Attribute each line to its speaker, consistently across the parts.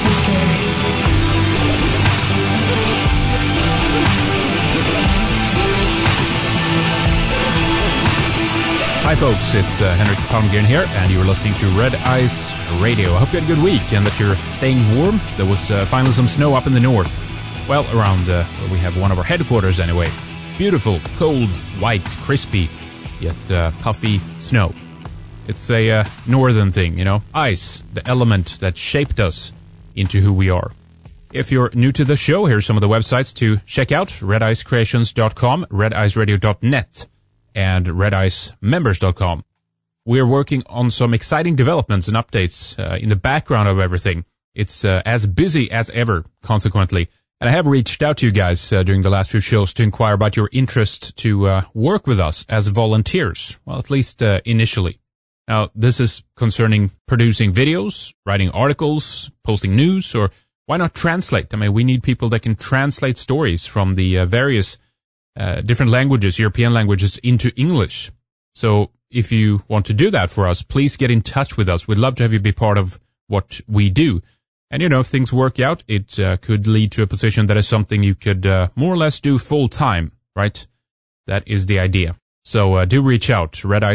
Speaker 1: Hi folks, it's Henrik Palmgren here, and you're listening to Red Ice Radio. I hope you had a good week and that you're staying warm. There was finally some snow up in the north. Well, around where we have one of our headquarters anyway. Beautiful, cold, white, crispy, yet puffy snow. It's a northern thing, you know. Ice, the element that shaped us into who we are. If you're new to the show, here's some of the websites to check out. RedIceCreations.com, RedIceRadio.net. and redicemembers.com. We're working on some exciting developments and updates in the background of everything. It's as busy as ever, consequently. And I have reached out to you guys during the last few shows to inquire about your interest to work with us as volunteers. Well, at least initially. Now, this is concerning producing videos, writing articles, posting news, or why not translate? I mean, we need people that can translate stories from the various different languages, European languages, into English. So if you want to do that for us, please get in touch with us. We'd love to have you be part of what we do. And, you know, if things work out, it could lead to a position that is something you could more or less do full time, right? That is the idea. So do reach out.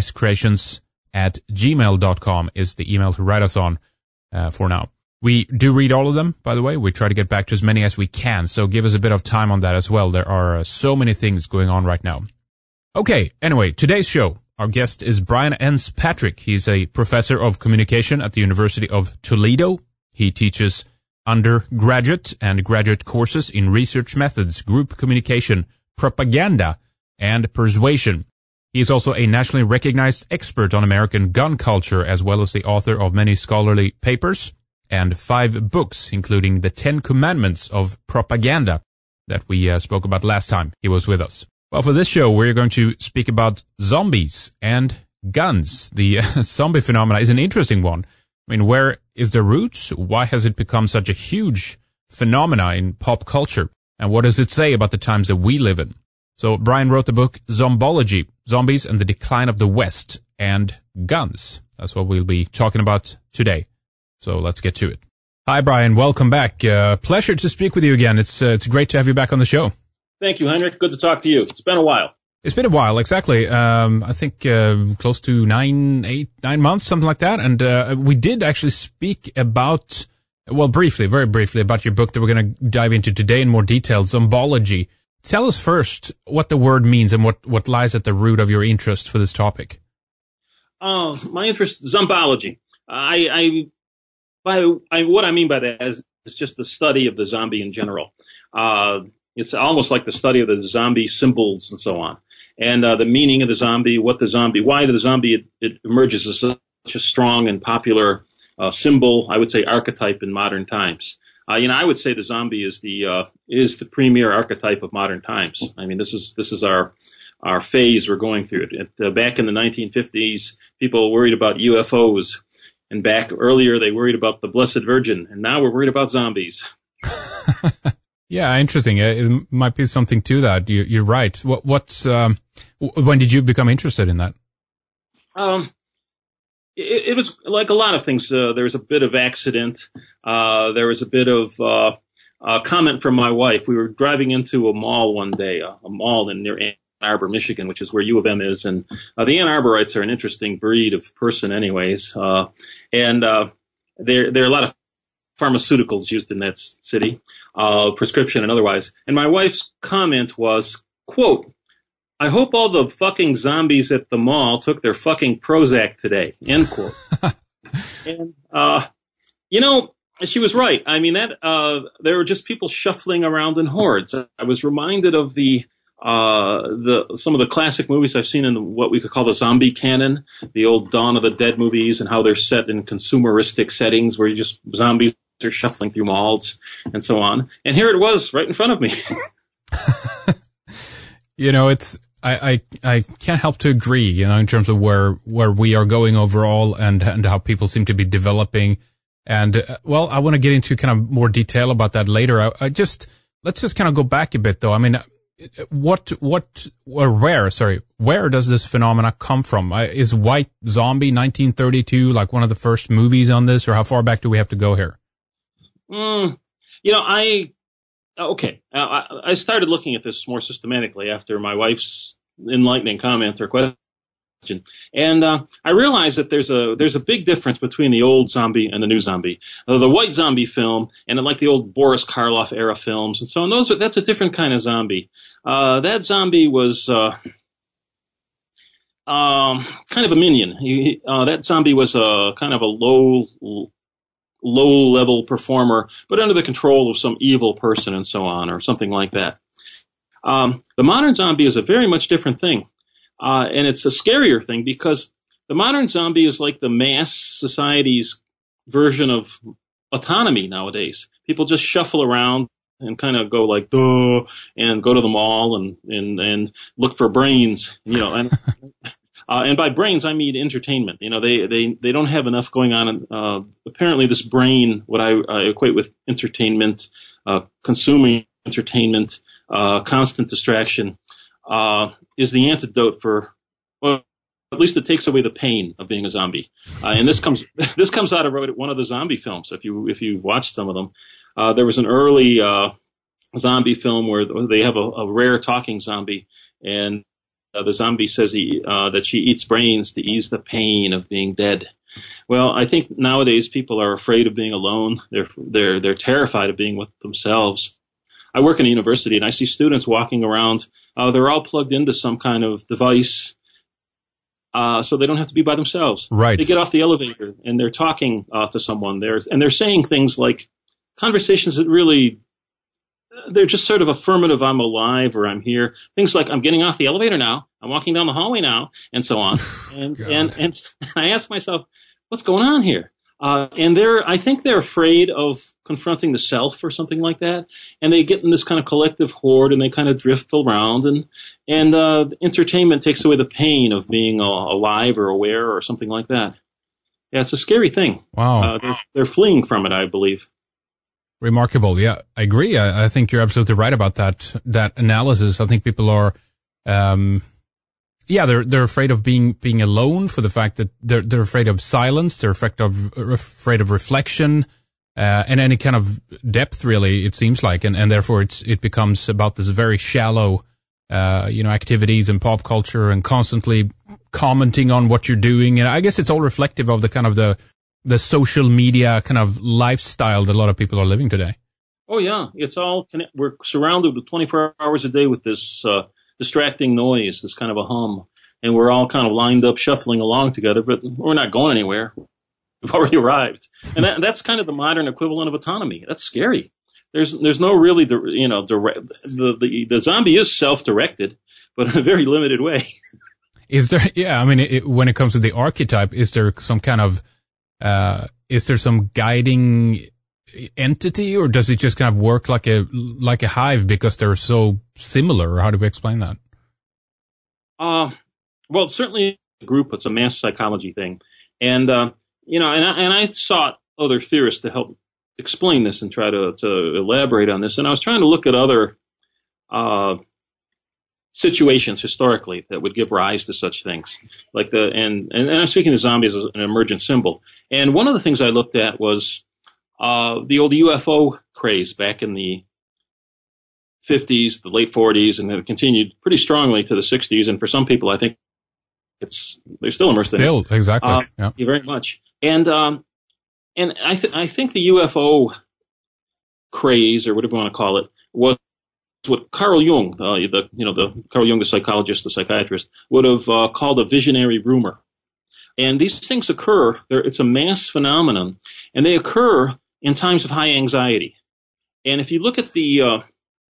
Speaker 1: redicecreations@gmail.com is the email to write us on for now. We do read all of them, by the way. We try to get back to as many as we can, so give us a bit of time on that as well. There are so many things going on right now. Okay, anyway, today's show, our guest is Brian Enns Patrick. He's a professor of communication at the University of Toledo. He teaches undergraduate and graduate courses in research methods, group communication, propaganda, and persuasion. He is also a nationally recognized expert on American gun culture, as well as the author of many scholarly papers and 5 books, including the 10 Commandments of Propaganda that we spoke about last time he was with us. Well, for this show, we're going to speak about zombies and guns. The zombie phenomena is an interesting one. I mean, where is the roots? Why has it become such a huge phenomena in pop culture? And what does it say about the times that we live in? So Brian wrote the book Zombology, Zombies and the Decline of the West, and Guns. That's what we'll be talking about today. So let's get to it. Hi, Brian. Welcome back. Pleasure to speak with you again. It's great to have you back on the show.
Speaker 2: Thank you, Henrik. Good to talk to you. It's been a while.
Speaker 1: It's been a while, exactly. I think close to 9 months, something like that. And we did actually speak about, well, briefly, very briefly, about your book that we're going to dive into today in more detail, Zombology. Tell us first what the word means and what lies at the root of your interest for this topic.
Speaker 2: My interest, zombology. What I mean by that is it's just the study of the zombie in general. It's almost like the study of the zombie symbols and so on. And the meaning of the zombie, why the zombie it emerges as such a strong and popular symbol, I would say archetype in modern times. I would say the zombie is the premier archetype of modern times. I mean, this is our phase we're going through. Back in the 1950s, people worried about UFOs. And back earlier, they worried about the Blessed Virgin, and now we're worried about zombies.
Speaker 1: Yeah, interesting. It might be something to that. You're right. When did you become interested in that?
Speaker 2: It was like a lot of things. There was a bit of accident. There was a bit of a comment from my wife. We were driving into a mall one day, a mall near Ann Arbor, Michigan, which is where U of M is. And the Ann Arborites are an interesting breed of person anyways. And there are a lot of pharmaceuticals used in that city, prescription and otherwise. And my wife's comment was, quote, "I hope all the fucking zombies at the mall took their fucking Prozac today," end quote. And, she was right. I mean, there were just people shuffling around in hordes. I was reminded of some of the classic movies I've seen in what we could call the zombie canon, the old Dawn of the Dead movies, and how they're set in consumeristic settings where zombies are shuffling through malls and so on. And here it was right in front of me.
Speaker 1: I can't help to agree, in terms of where we are going overall and how people seem to be developing. And, I want to get into kind of more detail about that later. Let's just kind of go back a bit though. I mean, where does this phenomena come from? Is White Zombie 1932 like one of the first movies on this, or how far back do we have to go here?
Speaker 2: I started looking at this more systematically after my wife's enlightening comment or question. And I realized that there's a big difference between the old zombie and the new zombie. The white zombie film and like the old Boris Karloff era films and so on. That's a different kind of zombie. That zombie was kind of a minion. That zombie was kind of a low-level performer, but under the control of some evil person and so on, or something like that. The modern zombie is a very much different thing. And it's a scarier thing because the modern zombie is like the mass society's version of autonomy nowadays. People just shuffle around and kind of go like, duh, and go to the mall and look for brains, and by brains, I mean entertainment. They don't have enough going on. Apparently this brain, what I equate with entertainment, consuming entertainment, constant distraction, is the antidote for, well, at least it takes away the pain of being a zombie. And this comes out of one of the zombie films. If you've watched some of them, there was an early, zombie film where they have a rare talking zombie, and the zombie says that she eats brains to ease the pain of being dead. Well, I think nowadays people are afraid of being alone. They're terrified of being with themselves. I work in a university and I see students walking around. They're all plugged into some kind of device, so they don't have to be by themselves.
Speaker 1: Right.
Speaker 2: They get off the elevator and they're talking to someone there, and they're saying things like conversations that really, they're just sort of affirmative. I'm alive, or I'm here. Things like, I'm getting off the elevator now. I'm walking down the hallway now, and so on. And I ask myself, what's going on here? I think they're afraid of confronting the self or something like that. And they get in this kind of collective horde and they kind of drift around, and entertainment takes away the pain of being alive or aware or something like that. Yeah, it's a scary thing.
Speaker 1: Wow.
Speaker 2: They're fleeing from it, I believe.
Speaker 1: Remarkable. Yeah, I agree. I think you're absolutely right about that analysis. I think people are, they're afraid of being alone, for the fact that they're afraid of silence. They're afraid of reflection, and any kind of depth, really, it seems like. And therefore it becomes about this very shallow, activities in pop culture, and constantly commenting on what you're doing. And I guess it's all reflective of the kind of the social media kind of lifestyle that a lot of people are living today.
Speaker 2: Oh yeah, it's all we're surrounded with 24 hours a day with this distracting noise, this kind of a hum, and we're all kind of lined up, shuffling along together, but we're not going anywhere. We've already arrived, and that's kind of the modern equivalent of autonomy. That's scary. There's no really the zombie is self-directed, but in a very limited way.
Speaker 1: Is there? Yeah, I mean, when it comes to the archetype, is there some kind of is there some guiding entity, or does it just kind of work like a hive because they're so similar? Or how do we explain that?
Speaker 2: Well, certainly a group. It's a mass psychology thing, and I sought other theorists to help explain this and try to elaborate on this. And I was trying to look at other situations historically that would give rise to such things, like and I'm speaking of zombies as an emergent symbol. And one of the things I looked at was the old UFO craze back in the 50s, the late 40s, and it continued pretty strongly to the 60s. And for some people, I think they're still immersed in it.
Speaker 1: Exactly.
Speaker 2: Yeah, very much. And I think the UFO craze, or whatever you want to call it, was what Carl Jung, the Carl Jung, the psychologist, the psychiatrist, would have called a visionary rumor. And these things occur. It's a mass phenomenon, and they occur in times of high anxiety. And if you look at the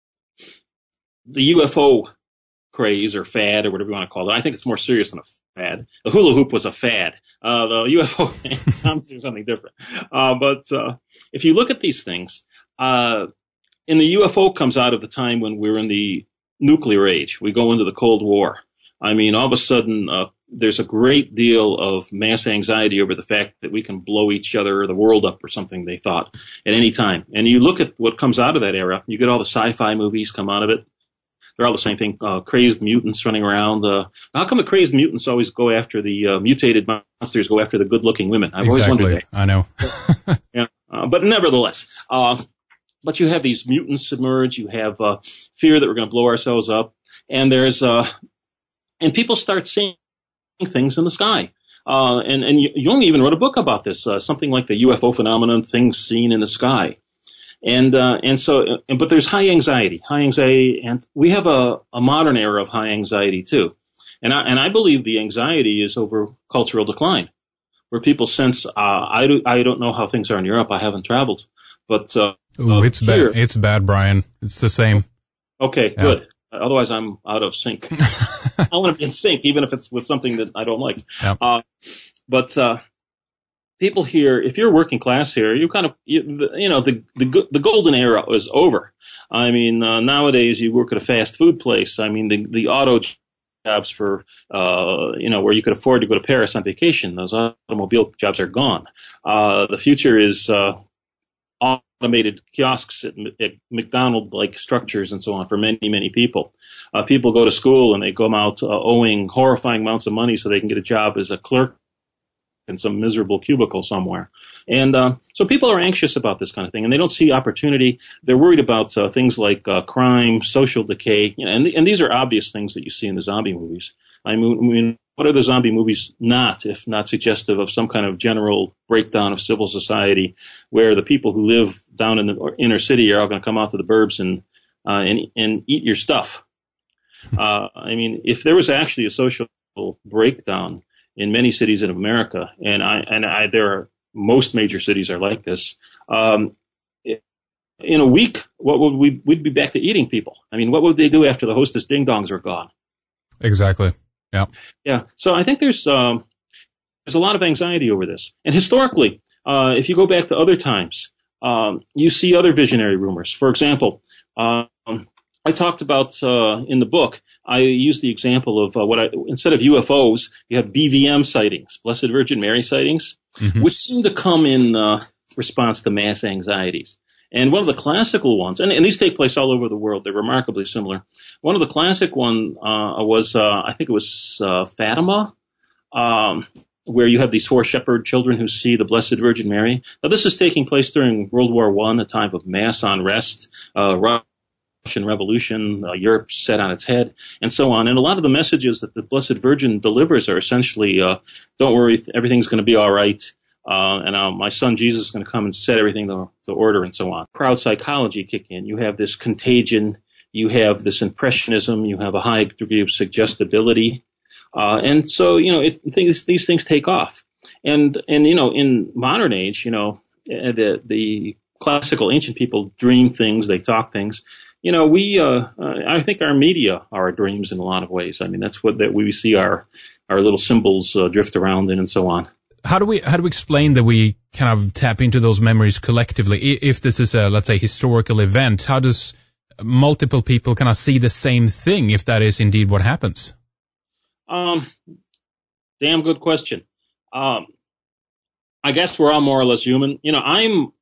Speaker 2: UFO craze or fad or whatever you want to call it, I think it's more serious than a fad. The hula hoop was a fad. The UFO sounds something different. But if you look at these things, and the UFO comes out of the time when we're in the nuclear age. We go into the Cold War. I mean, all of a sudden, there's a great deal of mass anxiety over the fact that we can blow each other or the world up or something, they thought, at any time. And you look at what comes out of that era, you get all the sci-fi movies come out of it. They're all the same thing, crazed mutants running around. How come the crazed mutants always go after the mutated monsters, go after the good-looking women? I've always wondered that.
Speaker 1: I know.
Speaker 2: Yeah. But nevertheless, but you have these mutants emerge. You have fear that we're going to blow ourselves up, and and people start seeing things in the sky. And Jung even wrote a book about this, something like the UFO phenomenon, things seen in the sky. But there's high anxiety, and we have a modern era of high anxiety too. And I believe the anxiety is over cultural decline, where people sense, I don't know how things are in Europe. I haven't traveled, but,
Speaker 1: it's bad. It's bad, Brian. It's the same.
Speaker 2: Okay, yeah. Good. Otherwise I'm out of sync. I want to be in sync, even if it's with something that I don't like. Yeah. But people here, if you're working class here, you kind of, the golden era is over. I mean, nowadays you work at a fast food place. I mean, the auto jobs for, where you could afford to go to Paris on vacation, those automobile jobs are gone. The future is, automated kiosks at McDonald-like structures and so on for many, many people. People go to school and they come out owing horrifying amounts of money so they can get a job as a clerk in some miserable cubicle somewhere. And so people are anxious about this kind of thing, and they don't see opportunity. They're worried about things like crime, social decay, and these are obvious things that you see in the zombie movies. I mean, what are the zombie movies not, if not suggestive of some kind of general breakdown of civil society, where the people who live down in the inner city are all going to come out to the burbs and eat your stuff? I mean, if there was actually a social breakdown in many cities in America, most major cities are like this. In a week, we'd be back to eating people. I mean, what would they do after the Hostess Ding Dongs were gone?
Speaker 1: Exactly. Yeah.
Speaker 2: Yeah. So I think there's a lot of anxiety over this. And historically, if you go back to other times, you see other visionary rumors. For example, I talked about in the book, I used the example of instead of UFOs, you have BVM sightings, Blessed Virgin Mary sightings, which seem to come in response to mass anxieties. And one of the classical ones, and these take place all over the world, they're remarkably similar. One of the classic one was, I think it was Fatima, where you have these 4 shepherd children who see the Blessed Virgin Mary. Now, this is taking place during World War I, a time of mass unrest, Russian Revolution, Europe set on its head, and so on. And a lot of the messages that the Blessed Virgin delivers are essentially, don't worry, everything's going to be all right. And my son Jesus is going to come and set everything to order and so on. Crowd psychology kick in. You have this contagion. You have this impressionism. You have a high degree of suggestibility. And so, these things take off. And in modern age, the classical ancient people dream things, they talk things. I think our media are our dreams in a lot of ways. I mean, that's that we see our little symbols drift around in and so on.
Speaker 1: How do we explain that we kind of tap into those memories collectively? If this is a, let's say, historical event, how does multiple people kind of see the same thing if that is indeed what happens?
Speaker 2: Damn good question. I guess we're all more or less human. I'm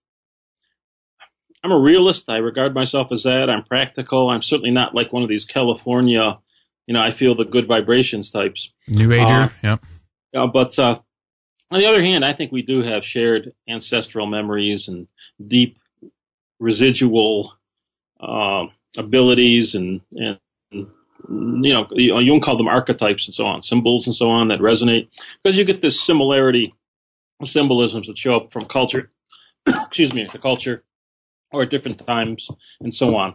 Speaker 2: a realist. I regard myself as that. I'm practical. I'm certainly not like one of these California, I feel the good vibrations types.
Speaker 1: New Ager, yeah.
Speaker 2: But on the other hand, I think we do have shared ancestral memories and deep residual abilities and Jung called them archetypes and so on, symbols and so on that resonate, because you get this similarity of symbolisms that show up from culture, to culture, or at different times and so on.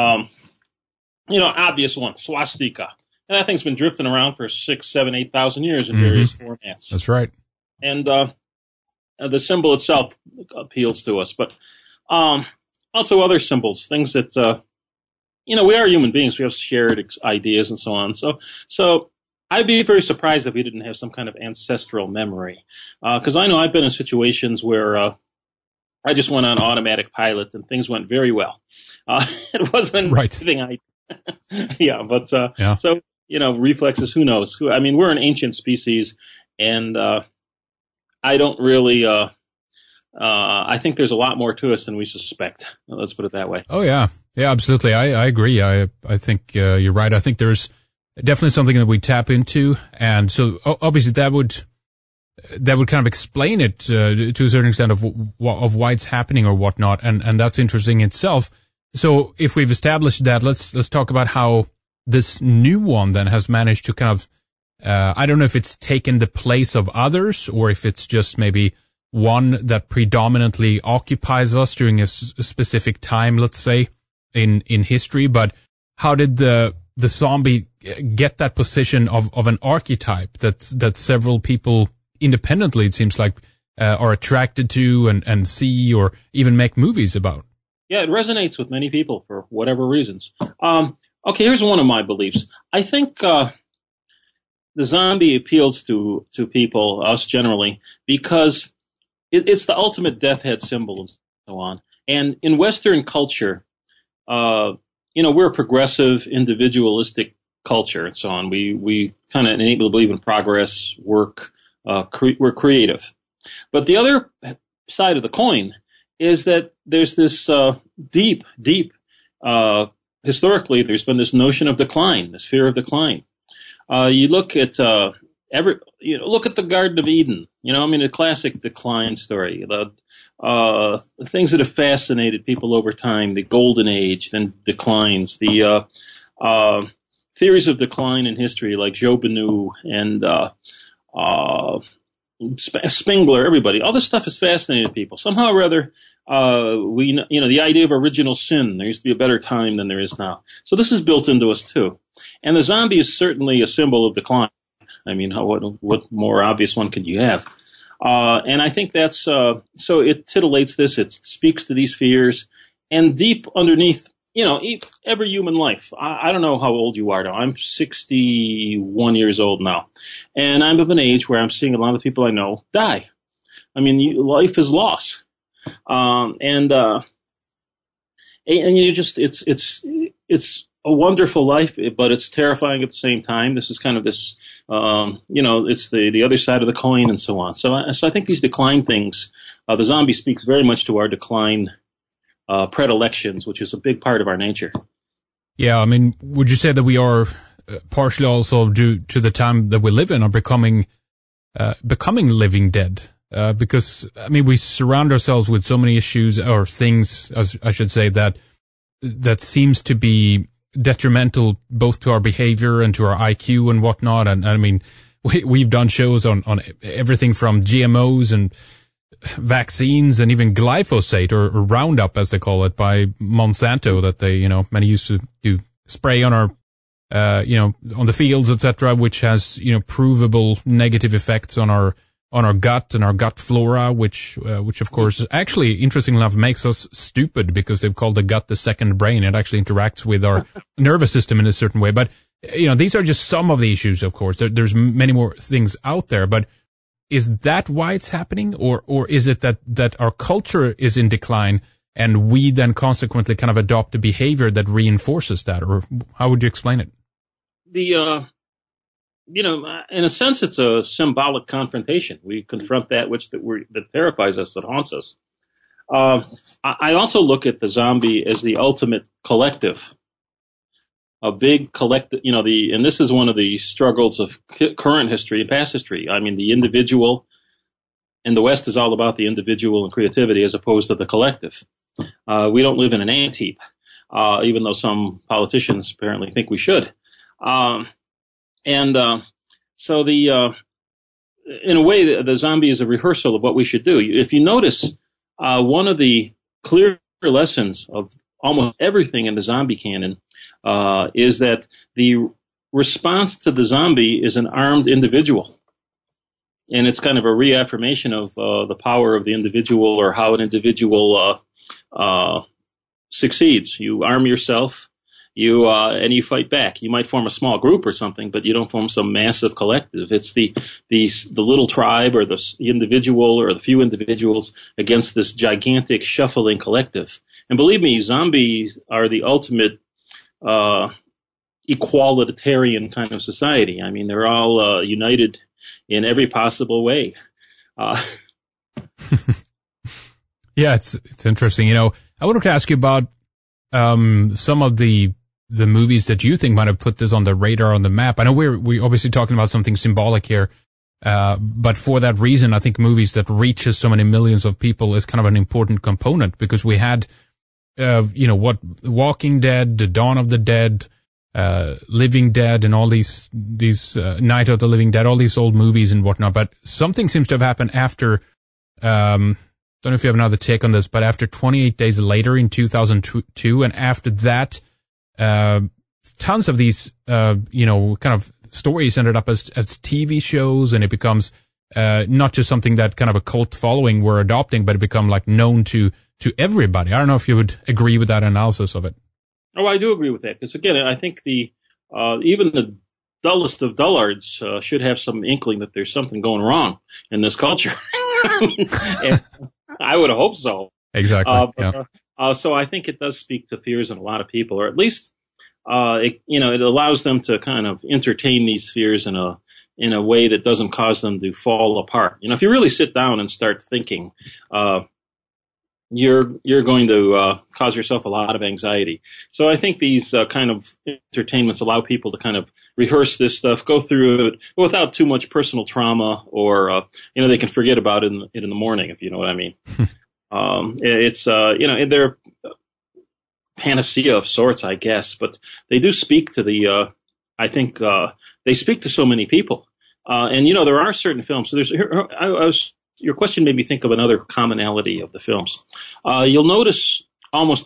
Speaker 2: Obvious one, swastika. And that thing's been drifting around for 6,000, 7,000, 8,000 years in various formats.
Speaker 1: That's right.
Speaker 2: And the symbol itself appeals to us, but also other symbols, things that we are human beings. We have shared ideas and so on. So I'd be very surprised if we didn't have some kind of ancestral memory, because I know I've been in situations where I just went on automatic pilot and things went very well. It wasn't anything yeah, but so reflexes. Who knows? We're an ancient species, and I don't really, I think there's a lot more to us than we suspect. Let's put it that way.
Speaker 1: Oh, yeah. Yeah, absolutely. I agree. I think you're right. I think there's definitely something that we tap into. And so obviously that would that would kind of explain it to a certain extent of why it's happening or whatnot, and that's interesting itself. So if we've established that, let's talk about how this new one then has managed to kind of, I don't know if it's taken the place of others or if it's just maybe one that predominantly occupies us during a specific time, let's say, in history. But how did the zombie get that position of an archetype that several people independently, it seems like, are attracted to and see or even make movies about?
Speaker 2: Yeah, it resonates with many people for whatever reasons. Okay, here's one of my beliefs. I think the zombie appeals to people, us generally, because it's the ultimate death head symbol and so on. And in Western culture, we're a progressive, individualistic culture and so on. We kind of innately believe in progress, work, we're creative. But the other side of the coin is that there's this deep, historically, there's been this notion of decline, this fear of decline. You look at look at the Garden of Eden. The classic decline story. The things that have fascinated people over time, the Golden Age, then declines. The theories of decline in history, like Job Benu and Spengler, everybody. All this stuff has fascinated people. Somehow or other, the idea of original sin. There used to be a better time than there is now. So this is built into us too. And the zombie is certainly a symbol of decline. I mean, what more obvious one could you have? And I think that's, so it titillates this, it speaks to these fears, and deep underneath, every human life. I don't know how old you are now. I'm 61 years old now. And I'm of an age where I'm seeing a lot of people I know die. I mean, life is loss. And you just, it's a wonderful life, but it's terrifying at the same time. This is kind of this, it's the other side of the coin and so on. So I think these decline things, the zombie speaks very much to our decline predilections, which is a big part of our nature.
Speaker 1: Yeah, I mean, would you say that we are partially also due to the time that we live in are becoming living dead? Because, I mean, we surround ourselves with so many issues or things, as I should say, that seems to be detrimental both to our behavior and to our IQ and whatnot. And I mean, we've done shows on everything from GMOs and vaccines and even glyphosate or Roundup, as they call it, by Monsanto, that they, many used to do spray on our, on the fields, etc., which has, provable negative effects on our gut and our gut flora, which of course, actually, interestingly enough, makes us stupid because they've called the gut the second brain. It actually interacts with our nervous system in a certain way. But, these are just some of the issues, of course. There's many more things out there, but is that why it's happening? Or is it that our culture is in decline and we then consequently kind of adopt a behavior that reinforces that? Or how would you explain it?
Speaker 2: In a sense, it's a symbolic confrontation. We confront that that terrifies us, that haunts us. I also look at the zombie as the ultimate collective, a big collective. And this is one of the struggles of current history and past history. I mean, the individual, and the West is all about the individual and creativity as opposed to the collective. We don't live in an ant-heap, even though some politicians apparently think we should. So in a way, the zombie is a rehearsal of what we should do. If you notice, one of the clear lessons of almost everything in the zombie canon, is that the response to the zombie is an armed individual. And it's kind of a reaffirmation of, the power of the individual or how an individual, succeeds. You arm yourself. And you fight back. You might form a small group or something, but you don't form some massive collective. It's the little tribe or the individual or the few individuals against this gigantic shuffling collective. And believe me, zombies are the ultimate, equalitarian kind of society. I mean, they're all, united in every possible way.
Speaker 1: Yeah, it's interesting. I wanted to ask you about, some of the movies that you think might have put this on the radar, on the map. I know we're obviously talking about something symbolic here, But for that reason, I think movies that reaches so many millions of people is kind of an important component, because we had, Walking Dead, The Dawn of the Dead, Living Dead, and all these Night of the Living Dead, all these old movies and whatnot. But something seems to have happened after, don't know if you have another take on this, but after 28 Days Later in 2002, and after that, tons of these, kind of stories ended up as TV shows, and it becomes, not just something that kind of a cult following we're adopting, but it become like known to everybody. I don't know if you would agree with that analysis of it.
Speaker 2: Oh, I do agree with that, because again, I think even the dullest of dullards should have some inkling that there's something going wrong in this culture. And I would hope so.
Speaker 1: Exactly.
Speaker 2: So I think it does speak to fears in a lot of people, or at least it allows them to kind of entertain these fears in a way that doesn't cause them to fall apart. If you really sit down and start thinking, you're going to cause yourself a lot of anxiety. So I think these kind of entertainments allow people to kind of rehearse this stuff, go through it without too much personal trauma, or they can forget about it in the morning, if you know what I mean. They're panacea of sorts, I guess, but they do speak to they speak to so many people. And there are certain films. So your question made me think of another commonality of the films. You'll notice almost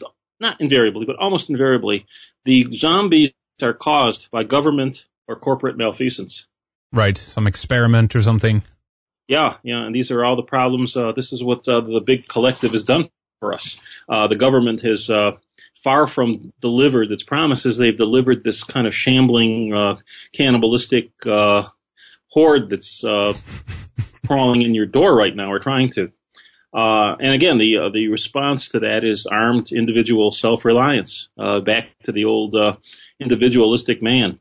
Speaker 2: invariably, the zombies are caused by government or corporate malfeasance.
Speaker 1: Right, some experiment or something.
Speaker 2: Yeah, and these are all the problems. This is what the big collective has done for us. The government has far from delivered its promises. They've delivered this kind of shambling, cannibalistic horde that's crawling in your door right now, or trying to. And again, the response to that is armed individual self-reliance, back to the old individualistic man.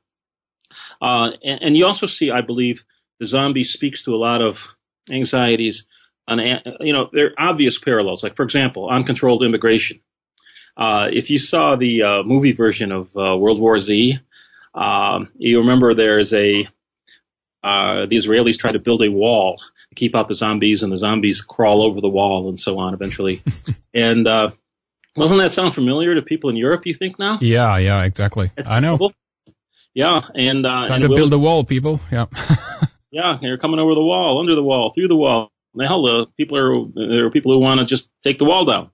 Speaker 2: And you also see, I believe, the zombie speaks to a lot of anxieties. There are obvious parallels. Like, for example, uncontrolled immigration. If you saw the movie version of World War Z, you remember there's the Israelis try to build a wall to keep out the zombies, and the zombies crawl over the wall and so on eventually. And doesn't that sound familiar to people in Europe, you think, now?
Speaker 1: Yeah, exactly. I know.
Speaker 2: Cool. Yeah, and
Speaker 1: trying to build a wall, people. Yeah.
Speaker 2: Yeah, they're coming over the wall, under the wall, through the wall. The hell, there are people who want to just take the wall down.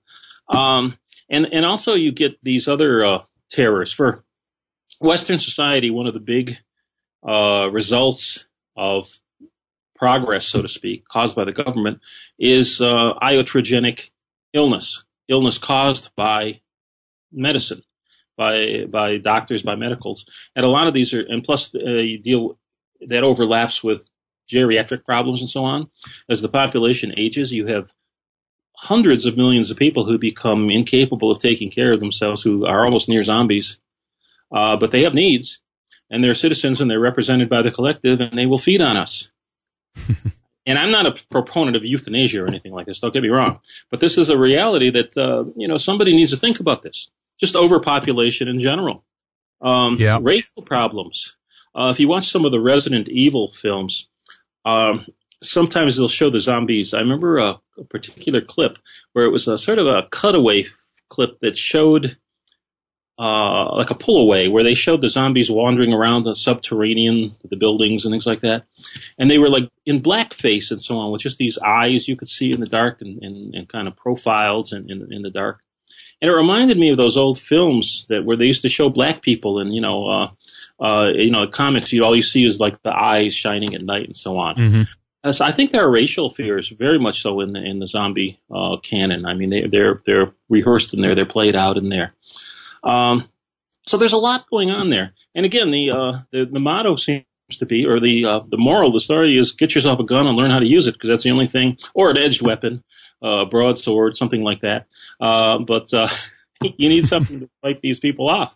Speaker 2: And also you get these other terrors. For Western society, one of the big results of progress, so to speak, caused by the government, is iatrogenic illness caused by medicine, by doctors, by medicals. And a lot of these are, and plus that overlaps with geriatric problems and so on. As the population ages, you have hundreds of millions of people who become incapable of taking care of themselves, who are almost near zombies, but they have needs, and they're citizens, and they're represented by the collective, and they will feed on us. And I'm not a proponent of euthanasia or anything like this, don't get me wrong, but this is a reality that somebody needs to think about this. Just overpopulation in general. Racial problems. If you watch some of the Resident Evil films, sometimes they'll show the zombies. I remember a particular clip where it was a sort of a cutaway clip that showed like a pull away, where they showed the zombies wandering around the subterranean, the buildings and things like that. And they were like in blackface and so on, with just these eyes you could see in the dark, and kind of profiles in the dark. And it reminded me of those old films where they used to show black people, and comics, all you see is like the eyes shining at night and so on. Mm-hmm. So I think there are racial fears, very much so, in the zombie canon. I mean, they're rehearsed in there, they're played out in there. So there's a lot going on there. And again, the motto seems to be, or the moral of the story is, get yourself a gun and learn how to use it, because that's the only thing, or an edged weapon, broadsword, something like that. But you need something to fight these people off.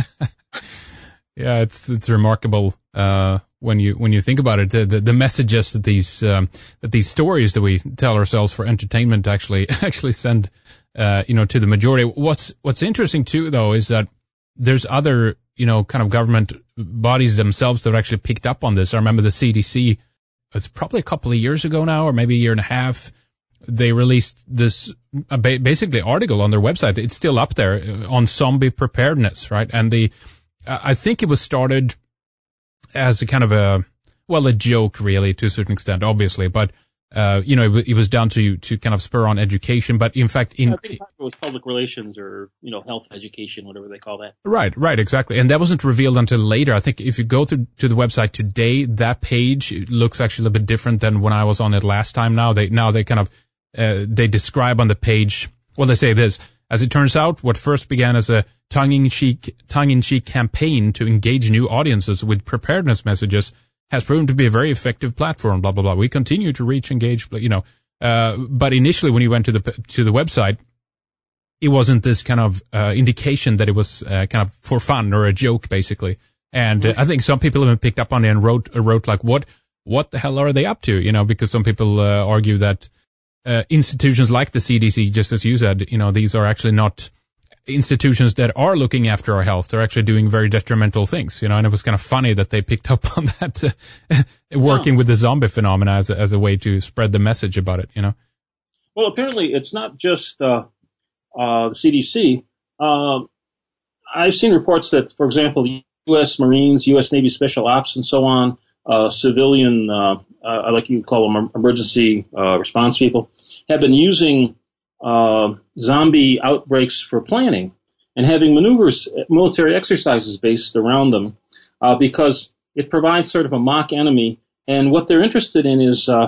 Speaker 1: Yeah, it's remarkable when you think about it. The messages that these stories that we tell ourselves for entertainment actually send to the majority. What's interesting too, though, is that there's other kind of government bodies themselves that have actually picked up on this. I remember the CDC it's probably a couple of years ago now, or maybe a year and a half, they released this basically article on their website. It's still up there on zombie preparedness, right? And I think it was started as a kind of a joke, really, to a certain extent, obviously, but it was done to kind of spur on education, but in fact,
Speaker 2: I think it was public relations or, health education, whatever they call that.
Speaker 1: Right, exactly. And that wasn't revealed until later. I think if you go to the website today, that page looks actually a little bit different than when I was on it last time. Now they kind of, they describe on the page, well, they say this: as it turns out, what first began as a tongue-in-cheek campaign to engage new audiences with preparedness messages has proven to be a very effective platform, blah, blah, blah. We continue to reach, engage, but initially when you went to the website, it wasn't this kind of, indication that it was, kind of for fun or a joke, basically. And I think some people even picked up on it and wrote like, what the hell are they up to? Because some people, argue that, institutions like the CDC, just as you said, these are actually not institutions that are looking after our health. They're actually doing very detrimental things, and it was kind of funny that they picked up on that, working with the zombie phenomena as a way to spread the message about it,
Speaker 2: Well, apparently it's not just, the CDC. I've seen reports that, for example, U.S. Marines, U.S. Navy Special Ops, and so on, civilian, I like you call them emergency, response people, have been using zombie outbreaks for planning and having maneuvers, military exercises based around them, because it provides sort of a mock enemy. And what they're interested in is the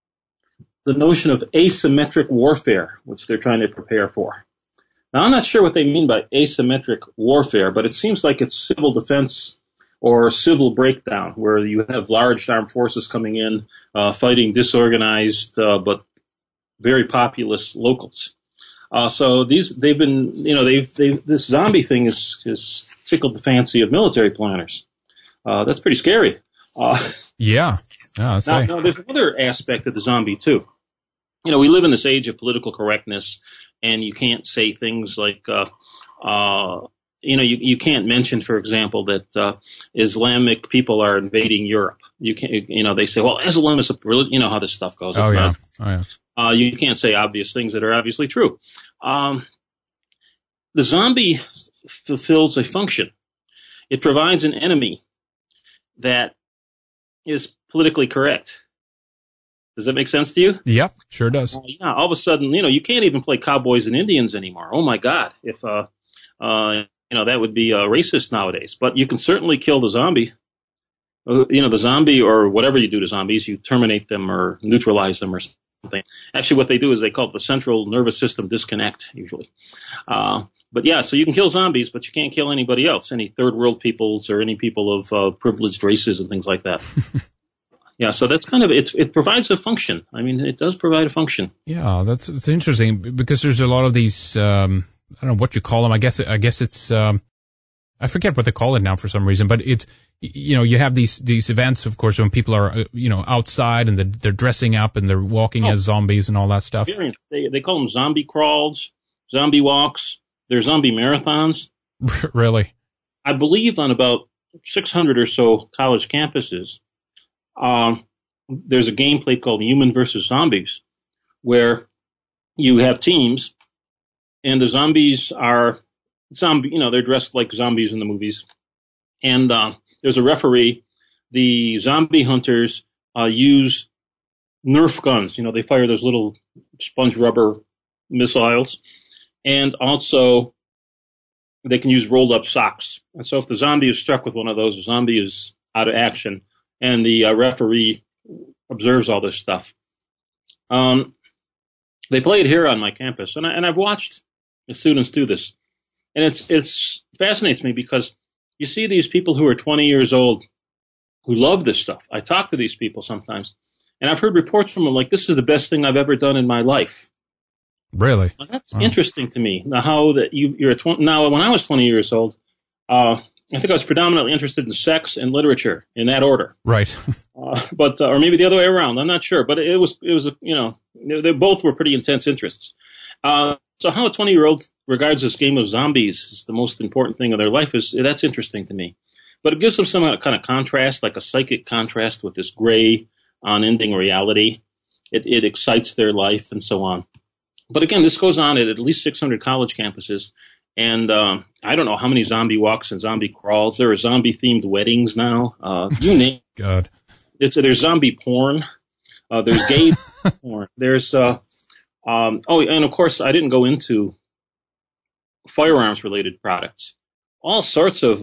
Speaker 2: notion of asymmetric warfare, which they're trying to prepare for. Now, I'm not sure what they mean by asymmetric warfare, but it seems like it's civil defense or civil breakdown, where you have large armed forces coming in, fighting disorganized but very populous locals. So they've been, this zombie thing has tickled the fancy of military planners. That's pretty scary.
Speaker 1: Yeah.
Speaker 2: Now, there's another aspect of the zombie too. We live in this age of political correctness, and you can't say things like, you can't mention, for example, that Islamic people are invading Europe. You can't, they say, well, Islam is a religion. You know how this stuff goes.
Speaker 1: Oh yeah.
Speaker 2: You can't say obvious things that are obviously true. The zombie fulfills a function. It provides an enemy that is politically correct. Does that make sense to you?
Speaker 1: Yep, sure does.
Speaker 2: Yeah, all of a sudden, you can't even play cowboys and Indians anymore. Oh my God. If, that would be racist nowadays. But you can certainly kill the zombie. The zombie, or whatever you do to zombies, you terminate them or neutralize them or something. Actually, what they do is they call it the central nervous system disconnect, usually. But yeah, so you can kill zombies, but you can't kill anybody else, any third world peoples or any people of privileged races and things like that. Yeah, so that's kind of, it provides a function. I mean, it does provide a function.
Speaker 1: Yeah, it's interesting because there's a lot of these, I don't know what you call them. I guess it's, I forget what they call it now for some reason, but it's, you have these events, of course, when people are, outside and they're dressing up and they're walking as zombies and all that stuff.
Speaker 2: They call them zombie crawls, zombie walks. They're zombie marathons.
Speaker 1: Really?
Speaker 2: I believe on about 600 or so college campuses, there's a game played called Human versus Zombies, where you have teams and the zombies are they're dressed like zombies in the movies. And, there's a referee. The zombie hunters, use Nerf guns. They fire those little sponge rubber missiles. And also they can use rolled up socks. And so if the zombie is struck with one of those, the zombie is out of action. And the referee observes all this stuff. They play it here on my campus, and I've watched the students do this, and it's fascinates me because you see these people who are 20 years old who love this stuff. I talk to these people sometimes, and I've heard reports from them like, "This is the best thing I've ever done in my life."
Speaker 1: Really?
Speaker 2: Well, that's interesting to me. Now, how that you're now. When I was 20 years old, I think I was predominantly interested in sex and literature in that order.
Speaker 1: Right.
Speaker 2: But or maybe the other way around. I'm not sure. But it was they both were pretty intense interests. So how a 20-year-old regards this game of zombies as the most important thing of their life that's interesting to me. But it gives them some kind of contrast, like a psychic contrast with this gray unending reality. It excites their life and so on. But again, this goes on at least 600 college campuses. And I don't know how many zombie walks and zombie crawls. There are zombie-themed weddings now. You name
Speaker 1: God.
Speaker 2: There's zombie porn. There's gay porn. There's and of course, I didn't go into firearms-related products. All sorts of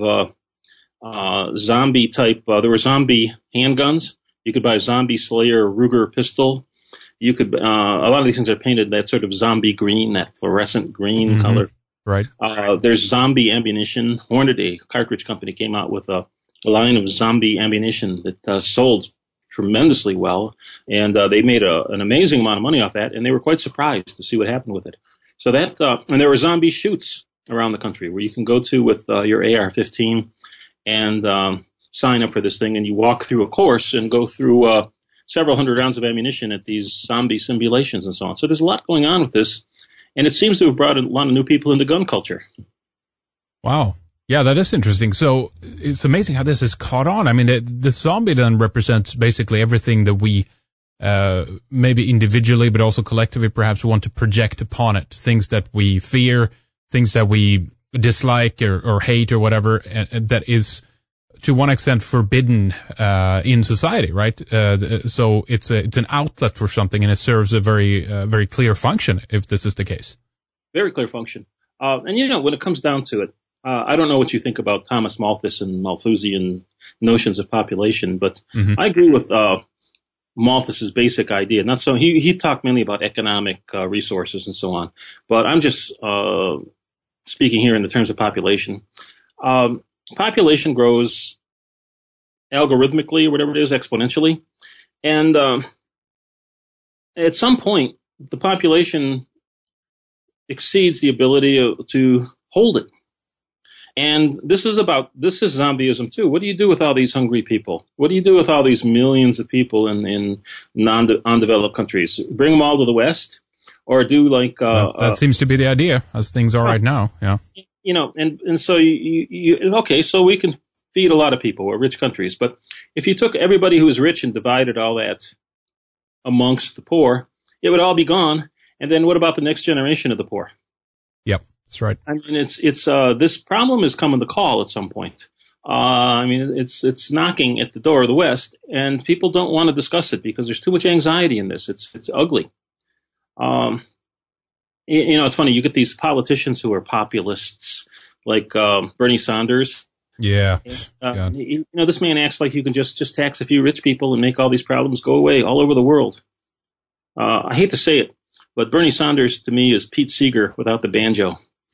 Speaker 2: zombie type. There were zombie handguns. You could buy a Zombie Slayer Ruger pistol. You could a lot of these things are painted that sort of zombie green, that fluorescent green color.
Speaker 1: Right.
Speaker 2: There's zombie ammunition. Hornady cartridge company came out with a line of zombie ammunition that sold tremendously well, and they made an amazing amount of money off that, and they were quite surprised to see what happened with it. So that, and there were zombie shoots around the country where you can go to with your AR-15 and sign up for this thing, and you walk through a course and go through several hundred rounds of ammunition at these zombie simulations and so on. So there's a lot going on with this. And it seems to have brought a lot of new people into gun culture.
Speaker 1: Wow. Yeah, that is interesting. So it's amazing how this is caught on. I mean, the zombie then represents basically everything that we maybe individually, but also collectively perhaps want to project upon it. Things that we fear, things that we dislike or hate or whatever, that is to one extent forbidden in society, right? So it's an outlet for something, and it serves a very clear function if this is the case. Very clear function. And when it comes down to it, I don't know what you think about Thomas Malthus and Malthusian notions of population, but I agree with Malthus's basic idea. Not so he talked mainly about economic resources and so on, but I'm just speaking here in the terms of population. Population grows algorithmically or whatever it is, exponentially. And at some point, the population exceeds the ability to hold it. And this is zombieism too. What do you do with all these hungry people? What do you do with all these millions of people in undeveloped countries? Bring them all to the West? Or do like... that seems to be the idea, as things are right now, yeah.
Speaker 2: And so okay, so we can feed a lot of people. We're rich countries. But if you took everybody who was rich and divided all that amongst the poor, it would all be gone. And then what about the next generation of the poor?
Speaker 1: Yep, that's right.
Speaker 2: I mean, it's this problem is coming to call at some point. It's knocking at the door of the West, and people don't want to discuss it because there's too much anxiety in this. It's ugly. It's funny. You get these politicians who are populists, like Bernie Sanders.
Speaker 1: Yeah.
Speaker 2: This man acts like you can just tax a few rich people and make all these problems go away all over the world. I hate to say it, but Bernie Sanders to me is Pete Seeger without the banjo.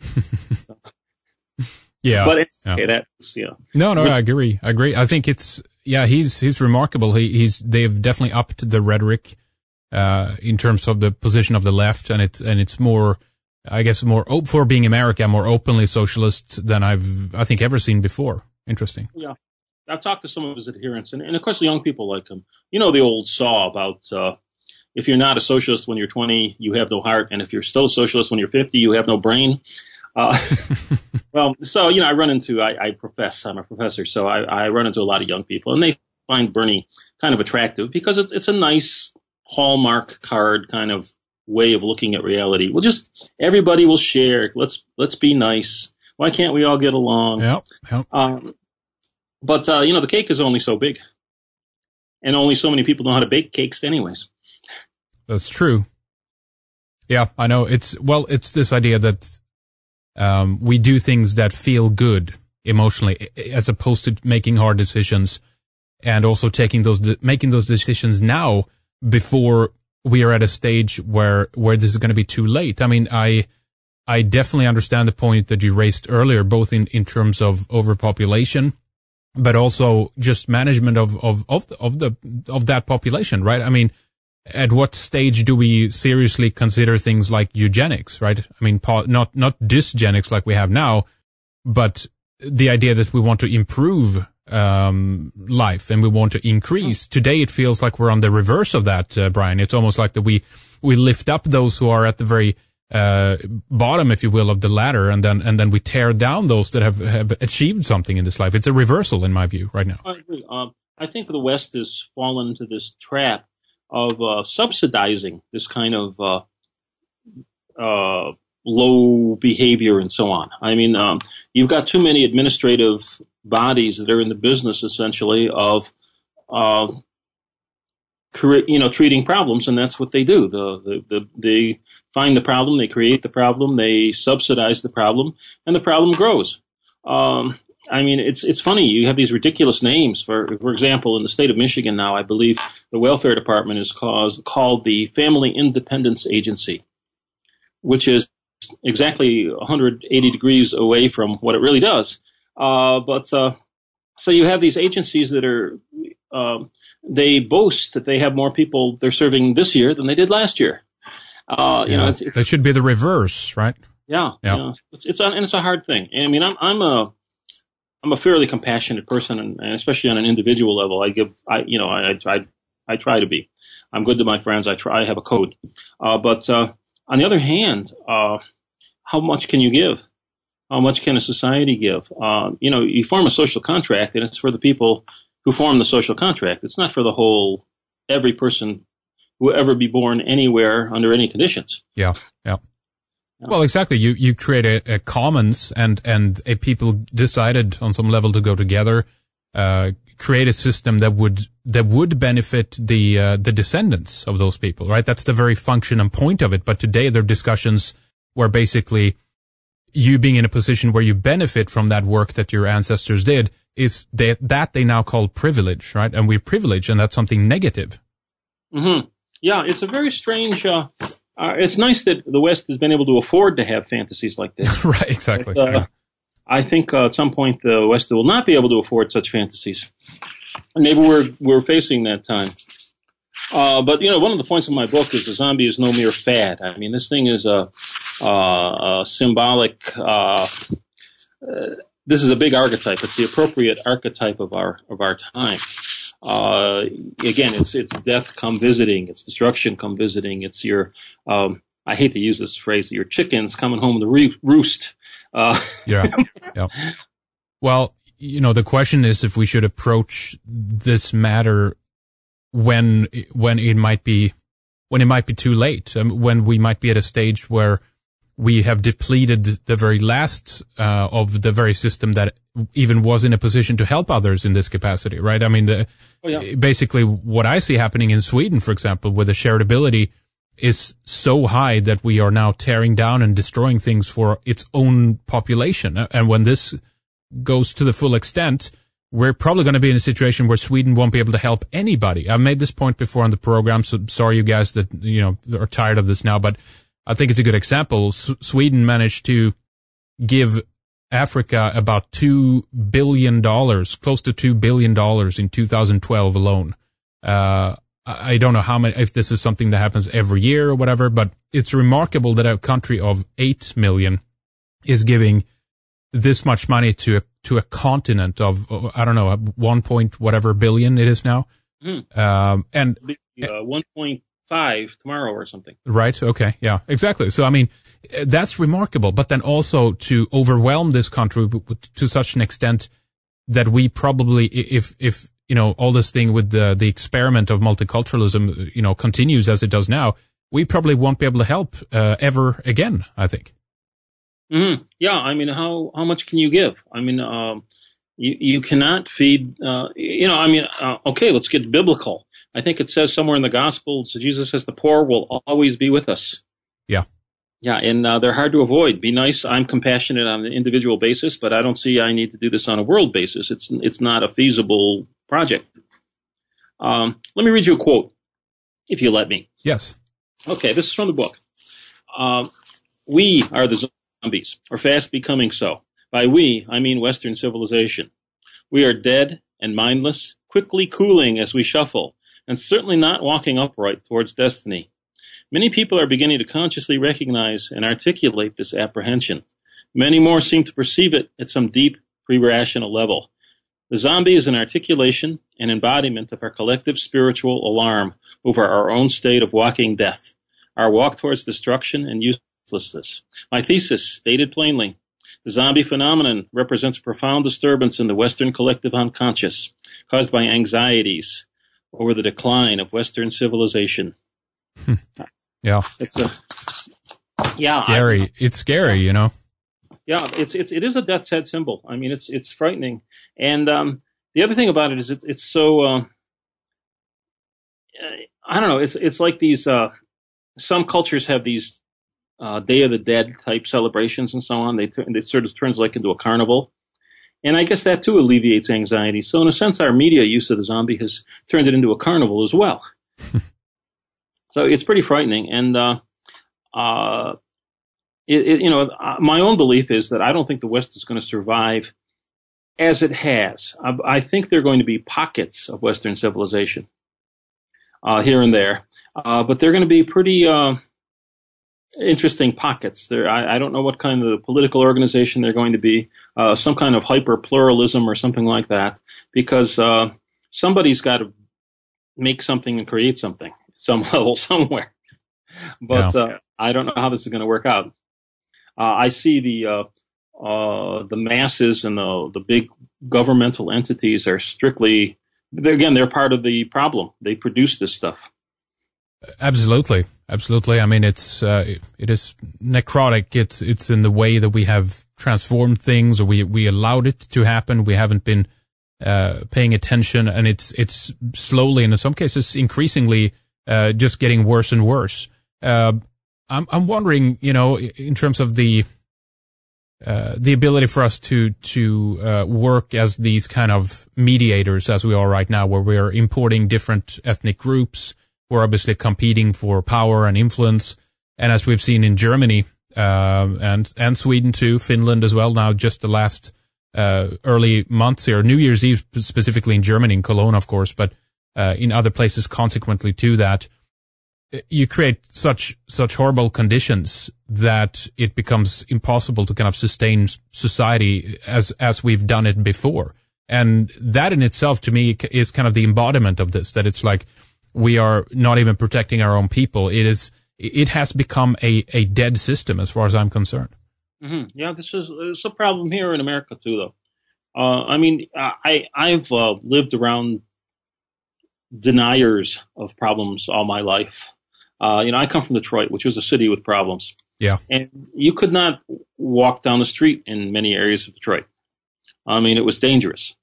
Speaker 1: Yeah.
Speaker 2: But
Speaker 1: No, I agree. I think he's remarkable. They've definitely upped the rhetoric. In terms of the position of the left, and it's more, I guess, for being America, more openly socialist than I think ever seen before. Interesting.
Speaker 2: Yeah, I've talked to some of his adherents, and of course the young people like him. You know the old saw about if you're not a socialist when you're 20, you have no heart, and if you're still a socialist when you're 50, you have no brain. Well, so I run into I'm a professor, so I run into a lot of young people, and they find Bernie kind of attractive because it's a nice Hallmark card kind of way of looking at reality. Well, just everybody will share. Let's be nice. Why can't we all get along?
Speaker 1: Yep.
Speaker 2: But the cake is only so big, and only so many people know how to bake cakes, anyways.
Speaker 1: That's true. Yeah, I know. It's this idea that we do things that feel good emotionally, as opposed to making hard decisions, and also making those decisions now, before we are at a stage where this is going to be too late. I mean, I definitely understand the point that you raised earlier, both in terms of overpopulation, but also just management of that population, right? I mean, at what stage do we seriously consider things like eugenics, right? I mean, not dysgenics like we have now, but the idea that we want to improve life and we want to increase. Today it feels like we're on the reverse of that, Brian. It's almost like that we lift up those who are at the very bottom, if you will, of the ladder, and then we tear down those that have achieved something in this life. It's a reversal in my view right now.
Speaker 2: I agree. I think the West has fallen into this trap of subsidizing this kind of low behavior and so on. I mean, you've got too many administrative bodies that are in the business essentially of treating problems, and that's what they do. They find the problem, they create the problem, they subsidize the problem, and the problem grows. I mean, it's funny. You have these ridiculous names. For example, in the state of Michigan now, I believe the welfare department is called the Family Independence Agency, which is exactly 180 degrees away from what it really does. So you have these agencies that are, they boast that they have more people they're serving this year than they did last year.
Speaker 1: That should be the reverse, right?
Speaker 2: Yeah. It's a hard thing. I mean, I'm a fairly compassionate person, and especially on an individual level, I try to be. I'm good to my friends. I have a code. But on the other hand, how much can you give? How much can a society give? You form a social contract, and it's for the people who form the social contract. It's not for every person who will ever be born anywhere under any conditions.
Speaker 1: Yeah. Well, exactly. You create a commons, and a people decided on some level to go together, create a system that would benefit the descendants of those people, right? That's the very function and point of it. But today there are discussions where basically you being in a position where you benefit from that work that your ancestors did is that they now call privilege, right? And we're privileged, and that's something negative.
Speaker 2: Mm-hmm. Yeah, it's a very strange. It's nice that the West has been able to afford to have fantasies like this.
Speaker 1: Right, exactly.
Speaker 2: But, I think at some point the West will not be able to afford such fantasies. And maybe we're facing that time. But one of the points of my book is the zombie is no mere fad. I mean, this thing is a symbolic. This is a big archetype. It's the appropriate archetype of our time. Again, it's death come visiting. It's destruction come visiting. It's your, I hate to use this phrase, your chickens coming home to roost.
Speaker 1: Yeah. Well, the question is if we should approach this matter when it might be too late, when we might be at a stage where we have depleted the very last of the very system that even was in a position to help others in this capacity, right? I mean, basically what I see happening in Sweden, for example, where the shareability is so high that we are now tearing down and destroying things for its own population. And when this goes to the full extent, we're probably going to be in a situation where Sweden won't be able to help anybody. I've made this point before on the program, so sorry you guys that, are tired of this now, but I think it's a good example. Sweden managed to give Africa about $2 billion, close to $2 billion in 2012 alone. I don't know how many, if this is something that happens every year or whatever, but it's remarkable that a country of 8 million is giving this much money to a continent of, I don't know, 1 point whatever billion it is now. And
Speaker 2: 1.5 tomorrow or something.
Speaker 1: Right. Okay. Yeah, exactly. So, I mean, that's remarkable, but then also to overwhelm this country to such an extent that we probably, if all this thing with the experiment of multiculturalism, continues as it does now, we probably won't be able to help ever again, I think.
Speaker 2: Mm-hmm. Yeah, I mean, how much can you give? I mean, you cannot feed. Okay, let's get biblical. I think it says somewhere in the Gospels, Jesus says the poor will always be with us.
Speaker 1: Yeah.
Speaker 2: Yeah, and they're hard to avoid. Be nice. I'm compassionate on an individual basis, but I don't see I need to do this on a world basis. It's not a feasible project. Let me read you a quote, if you let me.
Speaker 1: Yes.
Speaker 2: Okay, this is from the book. We are the zombies, or fast becoming so. By we, I mean Western civilization. We are dead and mindless, quickly cooling as we shuffle, and certainly not walking upright towards destiny. Many people are beginning to consciously recognize and articulate this apprehension. Many more seem to perceive it at some deep, pre-rational level. The zombie is an articulation and embodiment of our collective spiritual alarm over our own state of walking death, our walk towards destruction and uselessness. My thesis, stated plainly, The zombie phenomenon represents a profound disturbance in the Western collective unconscious, caused by anxieties over the decline of Western civilization.
Speaker 1: Yeah.
Speaker 2: It's scary.
Speaker 1: It's scary, you know.
Speaker 2: Yeah, it is a death's head symbol. I mean, it's frightening. And the other thing about it is it's so I don't know. It's like these. Some cultures have these Day of the Dead type celebrations and so on. They sort of turns like into a carnival, and I guess that too alleviates anxiety. So in a sense, our media use of the zombie has turned it into a carnival as well. So it's pretty frightening. And my own belief is that I don't think the West is going to survive as it has. I think there are going to be pockets of Western civilization here and there, but they're going to be pretty interesting pockets. I don't know what kind of political organization they're going to be, some kind of hyper-pluralism or something like that, because somebody's got to make something and create something some level somewhere. But I don't know how this is going to work out. I see the masses and the big governmental entities are strictly, they're part of the problem. They produce this stuff. Absolutely.
Speaker 1: I mean, it is necrotic. It's in the way that we have transformed things, or we allowed it to happen. We haven't been paying attention, and it's slowly, and in some cases increasingly, just getting worse and worse. I'm wondering, in terms of the ability for us to work as these kind of mediators as we are right now, where we're importing different ethnic groups. We're obviously competing for power and influence. And as we've seen in Germany, and Sweden too, Finland as well, now just the last, early months here, New Year's Eve specifically in Germany, in Cologne, of course, but, in other places consequently to that, you create such horrible conditions that it becomes impossible to kind of sustain society as we've done it before. And that in itself, to me, is kind of the embodiment of this, that it's like, we are not even protecting our own people. It has become a dead system as far as I'm concerned.
Speaker 2: Mm-hmm. Yeah, this is a problem here in America too, though. I mean, I've lived around deniers of problems all my life. I come from Detroit, which was a city with problems.
Speaker 1: Yeah.
Speaker 2: And you could not walk down the street in many areas of Detroit. I mean, it was dangerous.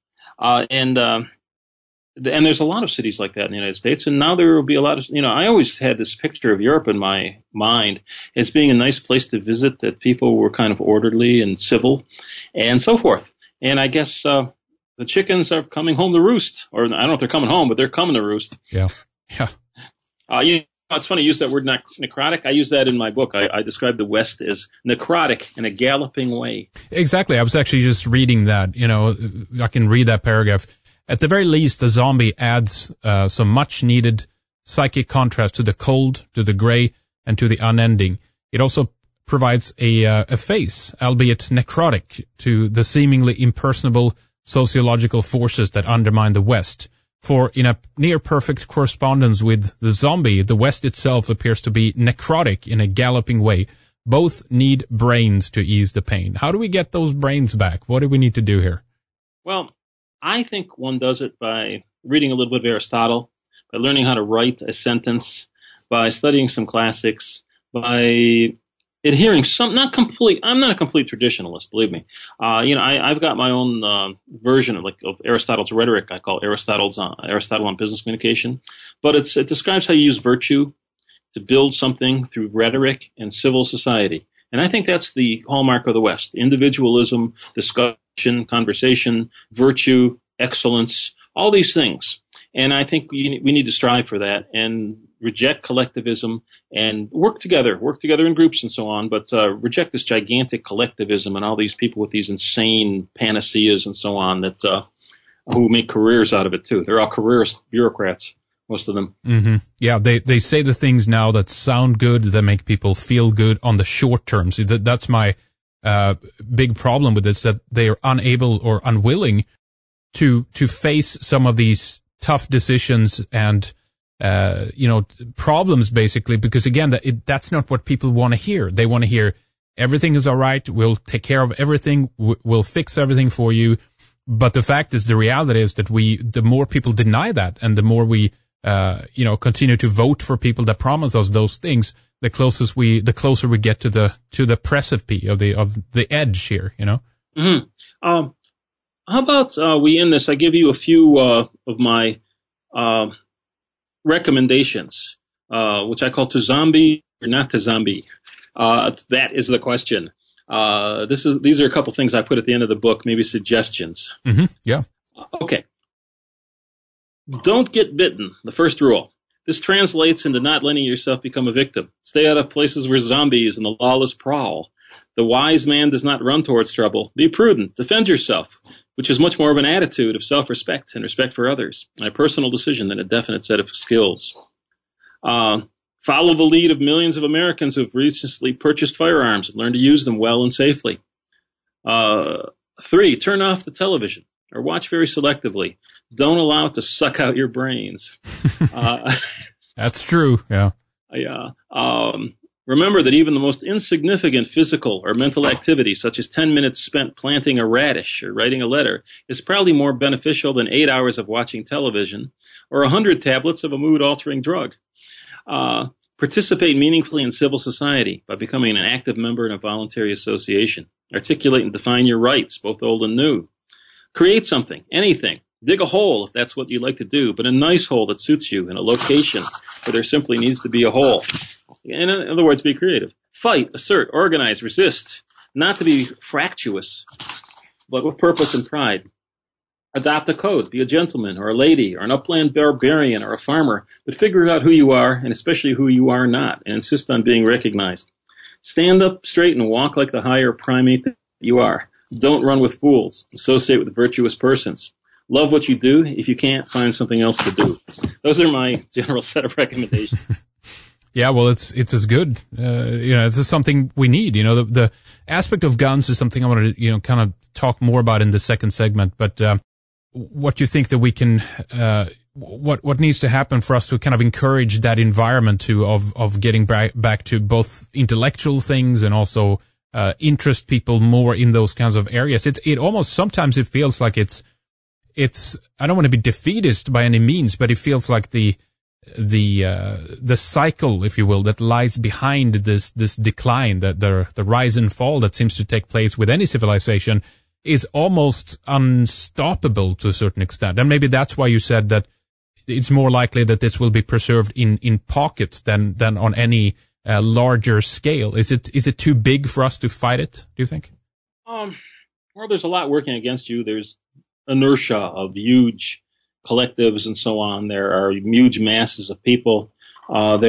Speaker 2: And there's a lot of cities like that in the United States. And now there will be a lot of, I always had this picture of Europe in my mind as being a nice place to visit, that people were kind of orderly and civil and so forth. And I guess, the chickens are coming home to roost, or I don't know if they're coming home, but they're coming to roost.
Speaker 1: Yeah.
Speaker 2: It's funny you use that word necrotic. I use that in my book. I describe the West as necrotic in a galloping way.
Speaker 1: Exactly. I was actually just reading that. I can read that paragraph. At the very least, the zombie adds some much-needed psychic contrast to the cold, to the gray, and to the unending. It also provides a face, albeit necrotic, to the seemingly impersonable sociological forces that undermine the West. For in a near-perfect correspondence with the zombie, the West itself appears to be necrotic in a galloping way. Both need brains to ease the pain. How do we get those brains back? What do we need to do here?
Speaker 2: Well, I think one does it by reading a little bit of Aristotle, by learning how to write a sentence, by studying some classics, by adhering I'm not a complete traditionalist, believe me. I've got my own version of Aristotle's rhetoric. I call Aristotle on business communication, but it describes how you use virtue to build something through rhetoric and civil society. And I think that's the hallmark of the West: individualism, discussion, conversation, virtue, excellence, all these things. And I think we need to strive for that and reject collectivism and work together in groups and so on, but reject this gigantic collectivism and all these people with these insane panaceas and so on that who make careers out of it too. They're all career bureaucrats, most of them.
Speaker 1: Mm-hmm. Yeah, they say the things now that sound good, that make people feel good on the short term. See, that's my big problem with this, that they are unable or unwilling to face some of these tough decisions and problems, basically, because again, that's not what people want to hear. They want to hear everything is all right. We'll take care of everything. We'll fix everything for you. But the fact is, the reality is that the more people deny that, and the more we, continue to vote for people that promise us those things, the closer we get to the precipice of the edge here,
Speaker 2: Mm-hmm. How about we end this? I give you a few of my recommendations, which I call to zombie or not to zombie. That is the question. These are a couple things I put at the end of the book, maybe suggestions.
Speaker 1: Mm-hmm. Yeah.
Speaker 2: Okay. Don't get bitten. The first rule. This translates into not letting yourself become a victim. Stay out of places where zombies and the lawless prowl. The wise man does not run towards trouble. Be prudent. Defend yourself, which is much more of an attitude of self-respect and respect for others, and a personal decision than a definite set of skills. Follow the lead of millions of Americans who have recently purchased firearms and learned to use them well and safely. 3, turn off the television or watch very selectively. Don't allow it to suck out your brains.
Speaker 1: That's true. Yeah.
Speaker 2: Remember that even the most insignificant physical or mental activity, such as 10 minutes spent planting a radish or writing a letter, is probably more beneficial than 8 hours of watching television or 100 tablets of a mood-altering drug. Participate meaningfully in civil society by becoming an active member in a voluntary association. Articulate and define your rights, both old and new. Create something, anything. Dig a hole if that's what you like to do, but a nice hole that suits you in a location where there simply needs to be a hole. In other words, be creative. Fight, assert, organize, resist. Not to be fractious, but with purpose and pride. Adopt a code. Be a gentleman or a lady or an upland barbarian or a farmer, but figure out who you are and especially who you are not, and insist on being recognized. Stand up straight and walk like the higher primate that you are. Don't run with fools. Associate with virtuous persons. Love what you do. If you can't, find something else to do. Those are my general set of recommendations.
Speaker 1: Yeah, well, it's as good. This is something we need. The aspect of guns is something I want to, kind of talk more about in the second segment. But what you think that we can, what needs to happen for us to kind of encourage that environment of getting back to both intellectual things and also interest people more in those kinds of areas. It almost sometimes it feels like it's I don't want to be defeatist by any means, but it feels like the cycle, if you will, that lies behind this decline, the rise and fall that seems to take place with any civilization is almost unstoppable to a certain extent. And maybe that's why you said that it's more likely that this will be preserved in pockets than on any larger scale. Is it too big for us to fight it, do you think?
Speaker 2: Well, there's a lot working against you. There's inertia of huge collectives and so on. There are huge masses of people. But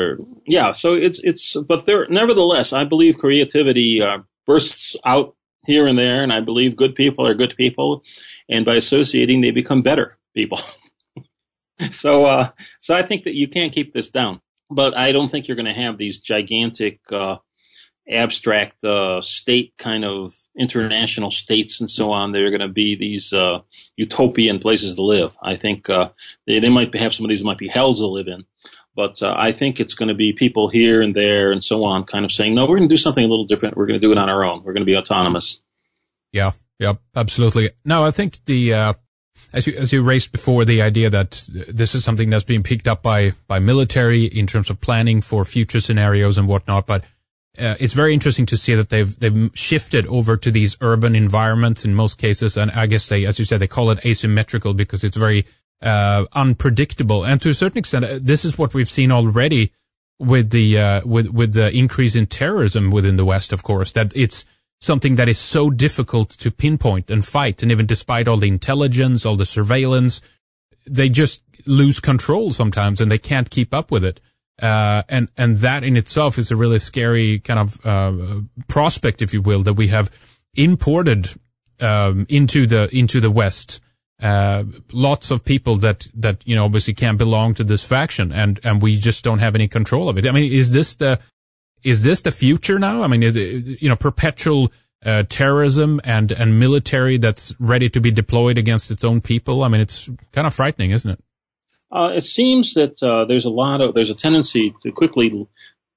Speaker 2: nevertheless, I believe creativity bursts out here and there, and I believe good people are good people, and by associating, they become better people. So I think that you can't keep this down, but I don't think you're going to have these gigantic, abstract, state kind of international states and so on. They're going to be these, utopian places to live. I think, they might have some of these might be hells to live in, but, I think it's going to be people here and there and so on kind of saying, no, we're going to do something a little different. We're going to do it on our own. We're going to be autonomous.
Speaker 1: Yeah, absolutely. No, I think as you raised before, the idea that this is something that's being picked up by military in terms of planning for future scenarios and whatnot, but it's very interesting to see that they've shifted over to these urban environments in most cases, and I guess as you said, they call it asymmetrical because it's very unpredictable. And to a certain extent, this is what we've seen already with the increase in terrorism within the West, of course, that it's something that is so difficult to pinpoint and fight. And even despite all the intelligence, all the surveillance, they just lose control sometimes and they can't keep up with it. And that in itself is a really scary kind of, prospect, if you will, that we have imported, into the West, lots of people that, obviously can't belong to this faction and we just don't have any control of it. I mean, is this the future now? I mean, perpetual, terrorism and military that's ready to be deployed against its own people. I mean, it's kind of frightening, isn't it?
Speaker 2: It seems that there's a tendency to quickly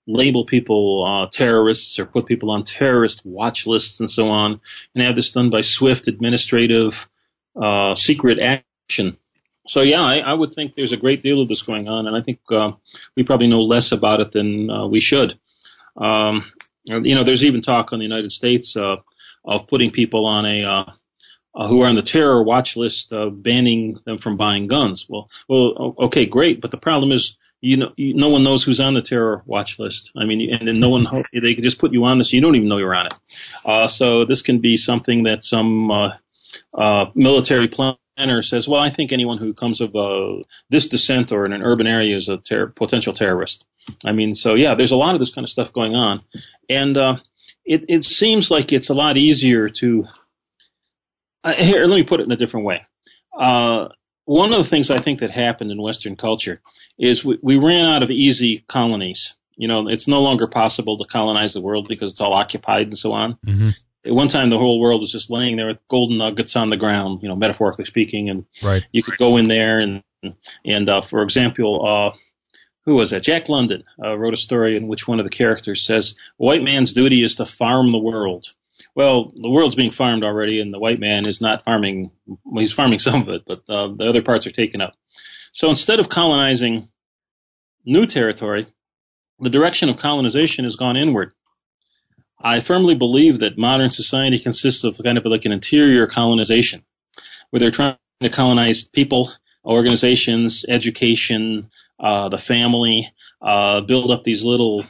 Speaker 2: label people terrorists or put people on terrorist watch lists and so on, and have this done by swift administrative secret action. So yeah, I would think there's a great deal of this going on, and I think we probably know less about it than we should. There's even talk in the United States of putting people on who are on the terror watch list, banning them from buying guns. Well, okay, great, but the problem is, no one knows who's on the terror watch list. I mean, and then they could just put you on this, you don't even know you're on it. So this can be something that some military planner says, well, I think anyone who comes of this descent or in an urban area is a potential terrorist. I mean, so yeah, there's a lot of this kind of stuff going on. And it seems like it's a lot easier to... Here, let me put it in a different way. One of the things I think that happened in Western culture is we ran out of easy colonies. It's no longer possible to colonize the world because it's all occupied and so on. Mm-hmm. At one time, the whole world was just laying there with golden nuggets on the ground, metaphorically speaking, and right. You could go in there and for example, who was that? Jack London wrote a story in which one of the characters says, "White man's duty is to farm the world." Well, the world's being farmed already, and the white man is not farming. Well, he's farming some of it, but the other parts are taken up. So instead of colonizing new territory, the direction of colonization has gone inward. I firmly believe that modern society consists of kind of like an interior colonization, where they're trying to colonize people, organizations, education, the family, build up these little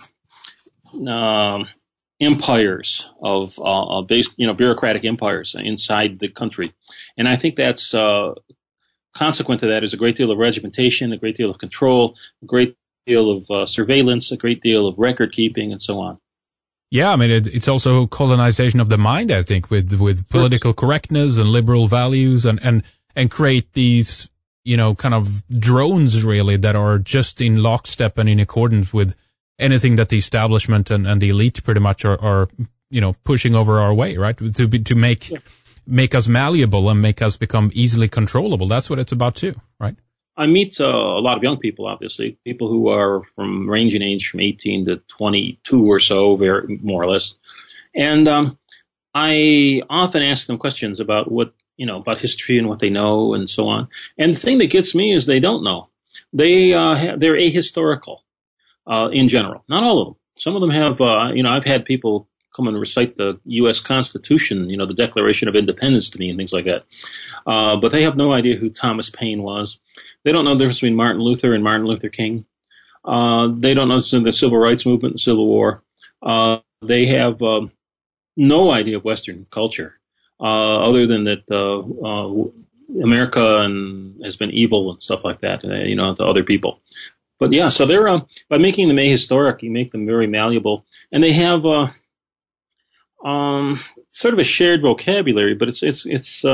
Speaker 2: empires of based, bureaucratic empires inside the country. And I think that's consequent to that is a great deal of regimentation, a great deal of control, a great deal of surveillance, a great deal of record keeping, and so on.
Speaker 1: Yeah, I mean, it's also colonization of the mind, I think, with political correctness and liberal values and create these, kind of drones, really, that are just in lockstep and in accordance with anything that the establishment and the elite pretty much are pushing over our way, right? To make us malleable and make us become easily controllable. That's what it's about too, right?
Speaker 2: I meet a lot of young people, obviously, people who are from range in age from 18 to 22 or so, more or less. And I often ask them questions about about history and what they know and so on. And the thing that gets me is they don't know. They're ahistorical in general. Not all of them. Some of them have, I've had people come and recite the U.S. Constitution, the Declaration of Independence to me and things like that. But they have no idea who Thomas Paine was. They don't know the difference between Martin Luther and Martin Luther King. They don't know the Civil Rights Movement and Civil War. They have no idea of Western culture, other than that America has been evil and stuff like that, to other people. But yeah, so they're by making them ahistoric, you make them very malleable, and they have sort of a shared vocabulary, but it's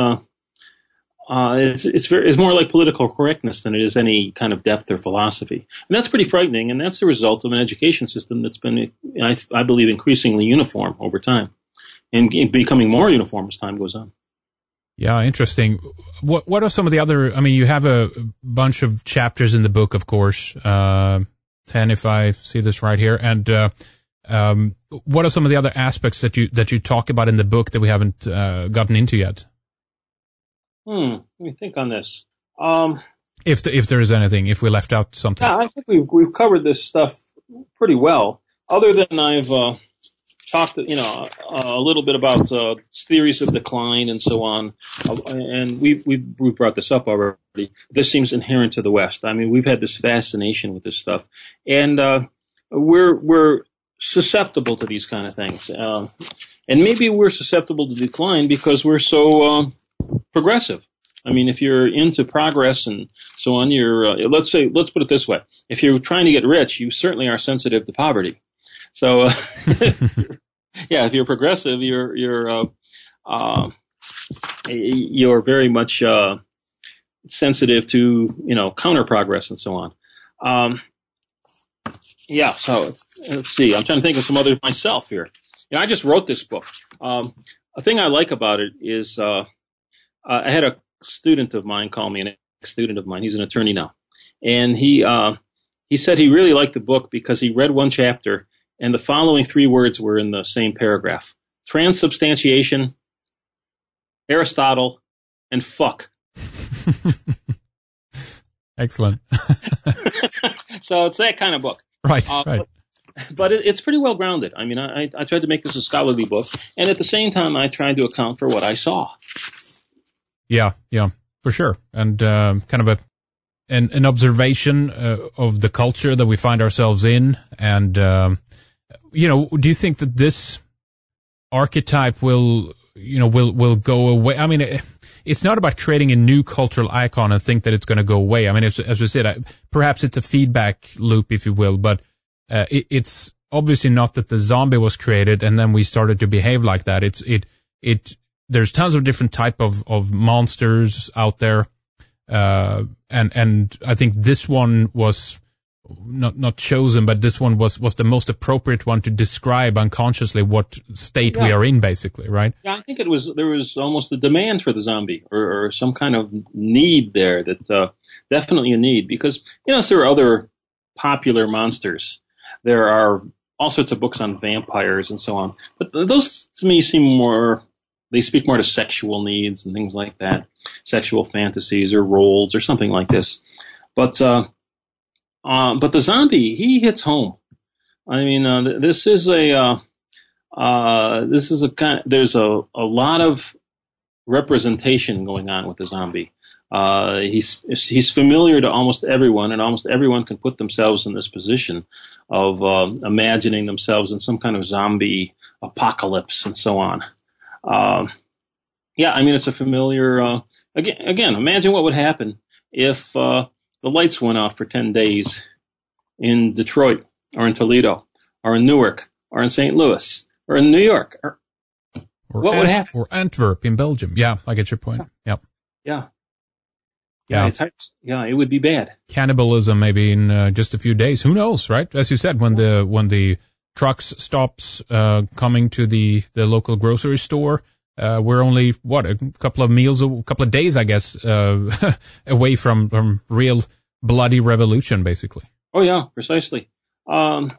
Speaker 2: more like political correctness than it is any kind of depth or philosophy. And that's pretty frightening, and that's the result of an education system that's been, I believe, increasingly uniform over time and becoming more uniform as time goes on.
Speaker 1: Yeah, interesting. What are some of the other, you have a bunch of chapters in the book, of course, 10 if I see this right here, and what are some of the other aspects that you talk about in the book that we haven't gotten into yet?
Speaker 2: Let me think on this.
Speaker 1: If there is anything, if we left out something.
Speaker 2: Yeah, I think we've covered this stuff pretty well. Other than I've talked, a little bit about theories of decline and so on, and we've brought this up already. This seems inherent to the West. I mean, we've had this fascination with this stuff, and we're susceptible to these kind of things, and maybe we're susceptible to decline because we're so progressive. I mean, if you're into progress and so on, let's put it this way. If you're trying to get rich, you certainly are sensitive to poverty. So, yeah, if you're progressive, you're very much, sensitive to, counter progress and so on. Yeah. So let's see. I'm trying to think of some others myself here. I just wrote this book. A thing I like about it is, I had a student of mine call me, an ex-student of mine. He's an attorney now. And he he said he really liked the book because he read one chapter and the following 3 words were in the same paragraph: transubstantiation, Aristotle, and fuck.
Speaker 1: Excellent.
Speaker 2: So it's that kind of book.
Speaker 1: Right, right.
Speaker 2: But it's pretty well grounded. I mean, I tried to make this a scholarly book, and at the same time, I tried to account for what I saw. Yeah,
Speaker 1: for sure. And kind of an observation of the culture that we find ourselves in. And, do you think that this archetype will go away? I mean, it's not about creating a new cultural icon and think that it's going to go away. I mean, as we said, perhaps it's a feedback loop, if you will, but it's obviously not that the zombie was created and then we started to behave like that. There's tons of different type of monsters out there. And I think this one was not chosen, but this one was the most appropriate one to describe unconsciously what state we are in, basically, right?
Speaker 2: Yeah, I think there was almost a demand for the zombie or some kind of need there that, definitely a need because, there are other popular monsters. There are all sorts of books on vampires and so on, but those to me they speak more to sexual needs and things like that, sexual fantasies or roles or something like this. But the zombie, he hits home. I mean, there's a lot of representation going on with the zombie. He's familiar to almost everyone, and almost everyone can put themselves in this position of imagining themselves in some kind of zombie apocalypse and so on. I mean, it's a familiar. Again, imagine what would happen if the lights went off for 10 days in Detroit or in Toledo or in Newark or in St. Louis or in New York. What would happen?
Speaker 1: Or Antwerp in Belgium. Yeah, I get your point. Yep.
Speaker 2: Yeah. It would be bad.
Speaker 1: Cannibalism maybe in just a few days. Who knows, right? As you said, when the trucks stops coming to the local grocery store, we're only a couple of days, I guess, away from real bloody revolution, basically.
Speaker 2: Oh yeah, precisely. There are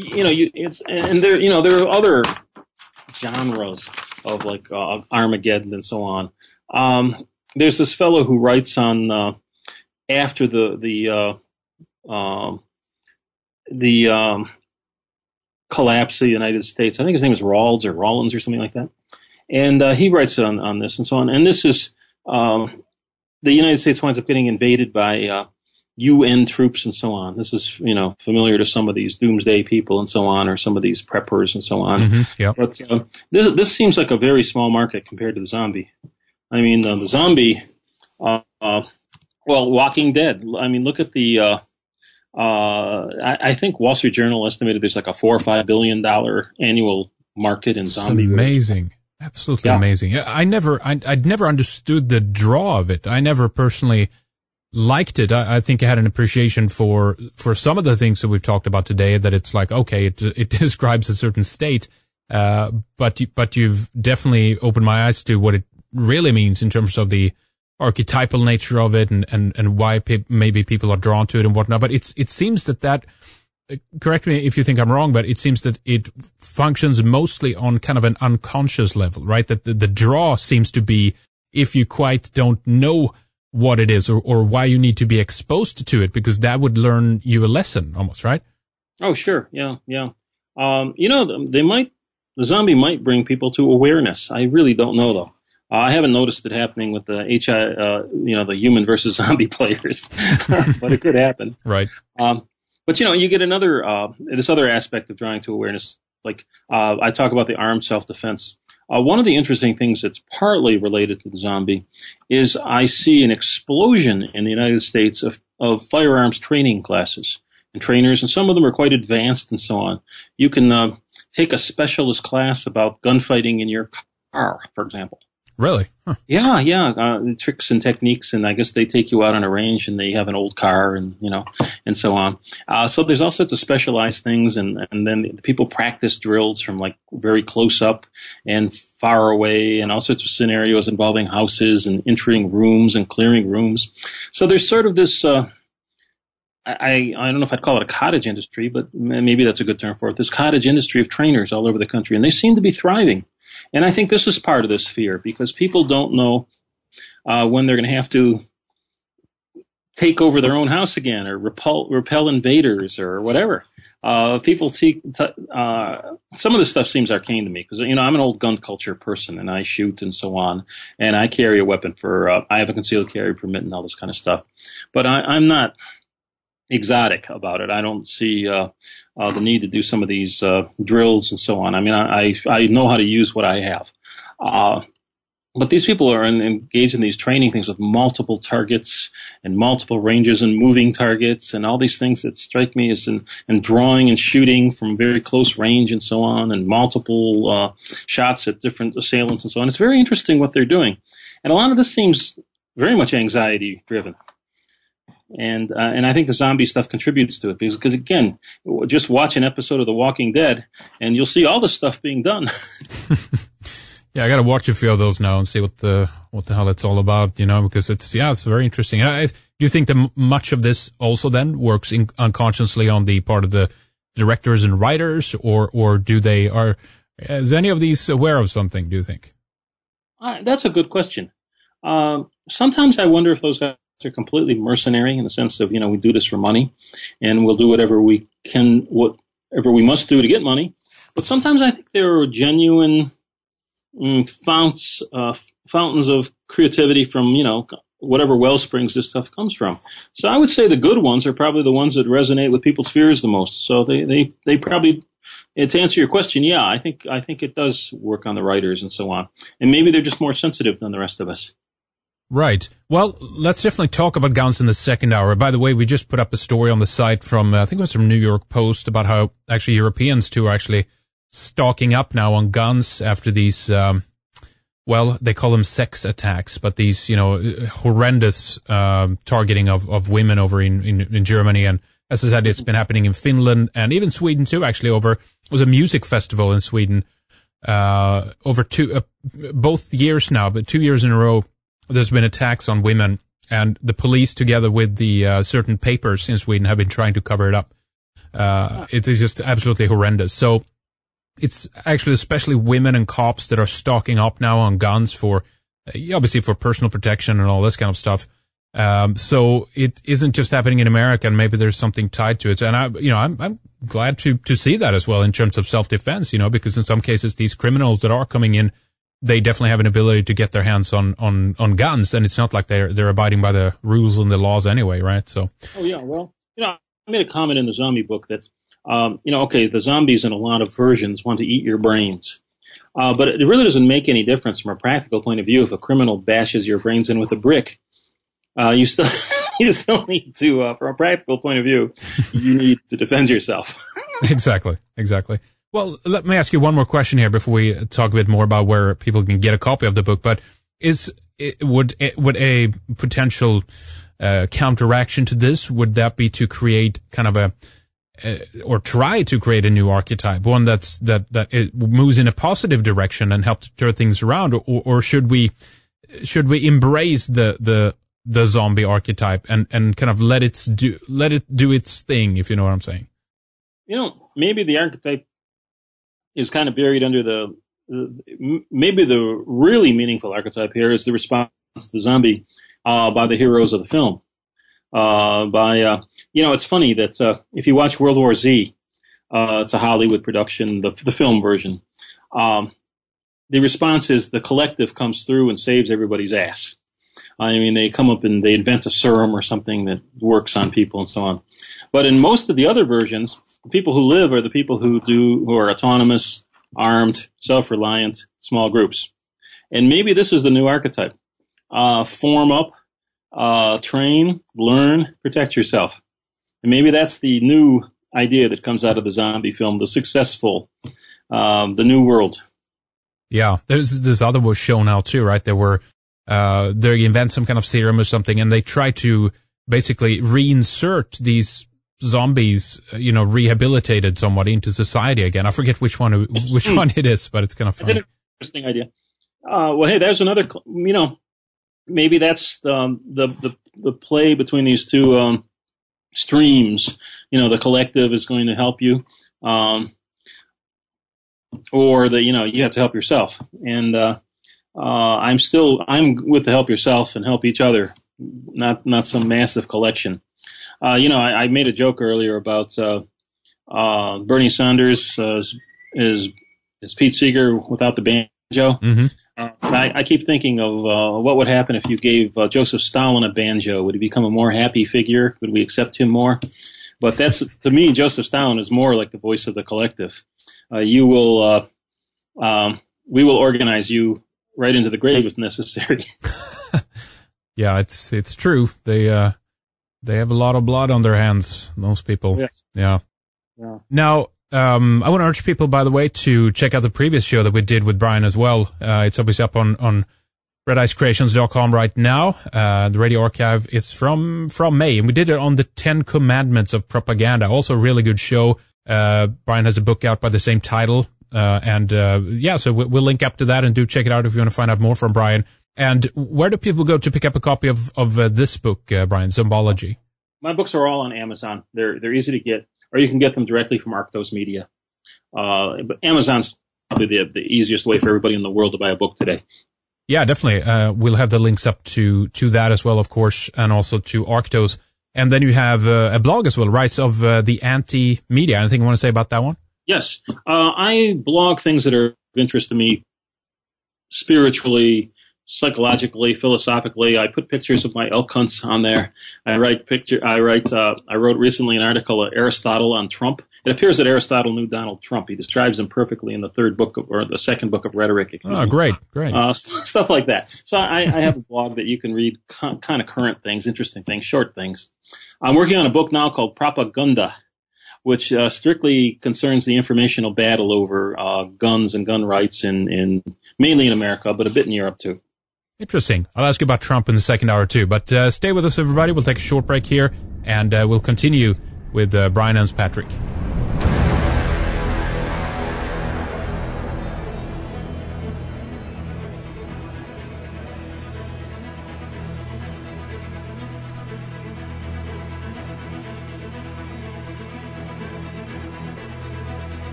Speaker 2: other genres of like Armageddon and so on. There's this fellow who writes on after the collapse of the United States. I think his name is Rollins or something like that. And he writes on this and so on. And this is the United States winds up getting invaded by UN troops and so on. This is familiar to some of these doomsday people and so on, or some of these preppers and so on.
Speaker 1: Mm-hmm, yeah.
Speaker 2: But this seems like a very small market compared to the zombie. I mean, the zombie, Walking Dead. I mean, look at the, I think Wall Street Journal estimated there's like a $4 or $5 billion annual market in zombie.
Speaker 1: Amazing. Absolutely amazing. I'd never understood the draw of it. I never personally liked it. I think I had an appreciation for some of the things that we've talked about today, that it's like, okay, it describes a certain state. But you've definitely opened my eyes to what it really means in terms of the archetypal nature of it and why maybe people are drawn to it and whatnot. But it seems that correct me if you think I'm wrong, but it seems that it functions mostly on kind of an unconscious level, right? That the draw seems to be if you quite don't know what it is or why you need to be exposed to it, because that would learn you a lesson almost, right?
Speaker 2: Oh, sure. Yeah. The zombie might bring people to awareness. I really don't know though. I haven't noticed it happening with the the human versus zombie players, but it could happen.
Speaker 1: Right.
Speaker 2: But you get this other aspect of drawing to awareness. Like, I talk about the armed self-defense. One of the interesting things that's partly related to the zombie is I see an explosion in the United States of firearms training classes and trainers, and some of them are quite advanced and so on. You can take a specialist class about gunfighting in your car, for example.
Speaker 1: Really? Huh.
Speaker 2: Yeah. Tricks and techniques, and I guess they take you out on a range and they have an old car and so on. So there's all sorts of specialized things, and then people practice drills from like very close up and far away, and all sorts of scenarios involving houses and entering rooms and clearing rooms. So there's sort of this, I don't know if I'd call it a cottage industry, but maybe that's a good term for it. This cottage industry of trainers all over the country, and they seem to be thriving. And I think this is part of this fear, because people don't know when they're going to have to take over their own house again, or repel invaders, or whatever. Some of this stuff seems arcane to me, because I'm an old gun culture person, and I shoot and so on, and I carry a weapon I have a concealed carry permit and all this kind of stuff. But I'm not exotic about it. I don't see the need to do some of these drills and so on. I mean, I know how to use what I have. But these people are engaged in these training things with multiple targets and multiple ranges and moving targets and all these things that strike me as and drawing and shooting from very close range and so on, and multiple shots at different assailants and so on. It's very interesting what they're doing. And a lot of this seems very much anxiety driven. And I think the zombie stuff contributes to it, because again, just watch an episode of The Walking Dead and you'll see all this stuff being done.
Speaker 1: Yeah, I got to watch a few of those now and see what the hell it's all about, because it's very interesting. Do you think that much of this also then works unconsciously on the part of the directors and writers, or is any of these aware of something, do you think?
Speaker 2: That's a good question. Sometimes I wonder if those guys are completely mercenary, in the sense of, we do this for money and we'll do whatever we must do to get money. But sometimes I think there are genuine fountains of creativity from, whatever well springs this stuff comes from. So I would say the good ones are probably the ones that resonate with people's fears the most. So they probably, to answer your question, yeah, I think it does work on the writers and so on. And maybe they're just more sensitive than the rest of us.
Speaker 1: Right. Well, let's definitely talk about guns in the second hour. By the way, we just put up a story on the site from, I think it was from New York Post, about how actually Europeans too are actually stocking up now on guns after these, they call them sex attacks, but these, horrendous targeting of women over in Germany. And as I said, it's been happening in Finland and even Sweden too, actually. It was a music festival in Sweden over both years now, but 2 years in a row, there's been attacks on women, and the police, together with the certain papers in Sweden, have been trying to cover it up. It is just absolutely horrendous. So it's actually especially women and cops that are stocking up now on guns for, obviously for personal protection and all this kind of stuff. So it isn't just happening in America, and maybe there's something tied to it. And I'm glad to see that as well in terms of self-defense, because in some cases these criminals that are coming in, they definitely have an ability to get their hands on guns, and it's not like they're abiding by the rules and the laws anyway, right? So.
Speaker 2: Oh yeah, well, I made a comment in the zombie book that, the zombies in a lot of versions want to eat your brains. But it really doesn't make any difference from a practical point of view if a criminal bashes your brains in with a brick. You still need to, from a practical point of view, you need to defend yourself.
Speaker 1: Exactly. Well, let me ask you one more question here before we talk a bit more about where people can get a copy of the book. But would a potential counteraction to this, would that be to create kind of or try to create a new archetype, one that it moves in a positive direction and help to turn things around, or should we embrace the zombie archetype and kind of let it do its thing, if you know what I'm saying?
Speaker 2: Maybe the archetype is kind of buried under maybe the really meaningful archetype here is the response to the zombie by the heroes of the film. It's funny that if you watch World War Z, it's a Hollywood production, the film version. The response is the collective comes through and saves everybody's ass. I mean, they come up and they invent a serum or something that works on people and so on. But in most of the other versions, the people who live are the people who are autonomous, armed, self-reliant, small groups. And maybe this is the new archetype. Form up, train, learn, protect yourself. And maybe that's the new idea that comes out of the zombie film, the successful, the new world.
Speaker 1: Yeah, there's this other was shown out too, right? They invent some kind of serum or something, and they try to basically reinsert these zombies, rehabilitated somewhat into society again. I forget which one it is, but it's kind of funny.
Speaker 2: That's an interesting idea. Well, hey, there's another, maybe that's the play between these two streams. The collective is going to help you, or you have to help yourself. And I'm with the help yourself and help each other, not some massive collection. I made a joke earlier about Bernie Sanders is Pete Seeger without the banjo.
Speaker 1: Mm-hmm.
Speaker 2: But I keep thinking of what would happen if you gave Joseph Stalin a banjo. Would he become a more happy figure? Would we accept him more? But to me, Joseph Stalin is more like the voice of the collective. We will organize you right into the grave if necessary.
Speaker 1: Yeah, it's true. They have a lot of blood on their hands, those people.
Speaker 2: Yeah.
Speaker 1: Now, I want to urge people, by the way, to check out the previous show that we did with Brian as well. It's obviously up on redicecreations.com right now. The radio archive is from May, and we did it on the 10 Commandments of Propaganda. Also a really good show. Brian has a book out by the same title. So we'll link up to that, and do check it out if you want to find out more from Brian. And where do people go to pick up a copy of this book, Brian, Zombology?
Speaker 2: My books are all on Amazon. They're easy to get, or you can get them directly from Arctos Media. But Amazon's probably the easiest way for everybody in the world to buy a book today.
Speaker 1: Yeah, definitely. We'll have the links up to that as well, of course, and also to Arctos. And then you have a blog as well, Rights of the Anti-Media. Anything you want to say about that one?
Speaker 2: Yes. I blog things that are of interest to me spiritually, psychologically, philosophically. I put pictures of my elk hunts on there. I wrote recently an article of Aristotle on Trump. It appears that Aristotle knew Donald Trump. He describes him perfectly in the the second book of Rhetoric.
Speaker 1: Oh, great.
Speaker 2: Stuff like that. So I have a blog that you can read kind of current things, interesting things, short things. I'm working on a book now called Propaganda, which strictly concerns the informational battle over guns and gun rights in mainly in America, but a bit in Europe too.
Speaker 1: Interesting. I'll ask you about Trump in the second hour too, but stay with us, everybody. We'll take a short break here, and we'll continue with Brian Enspatrick.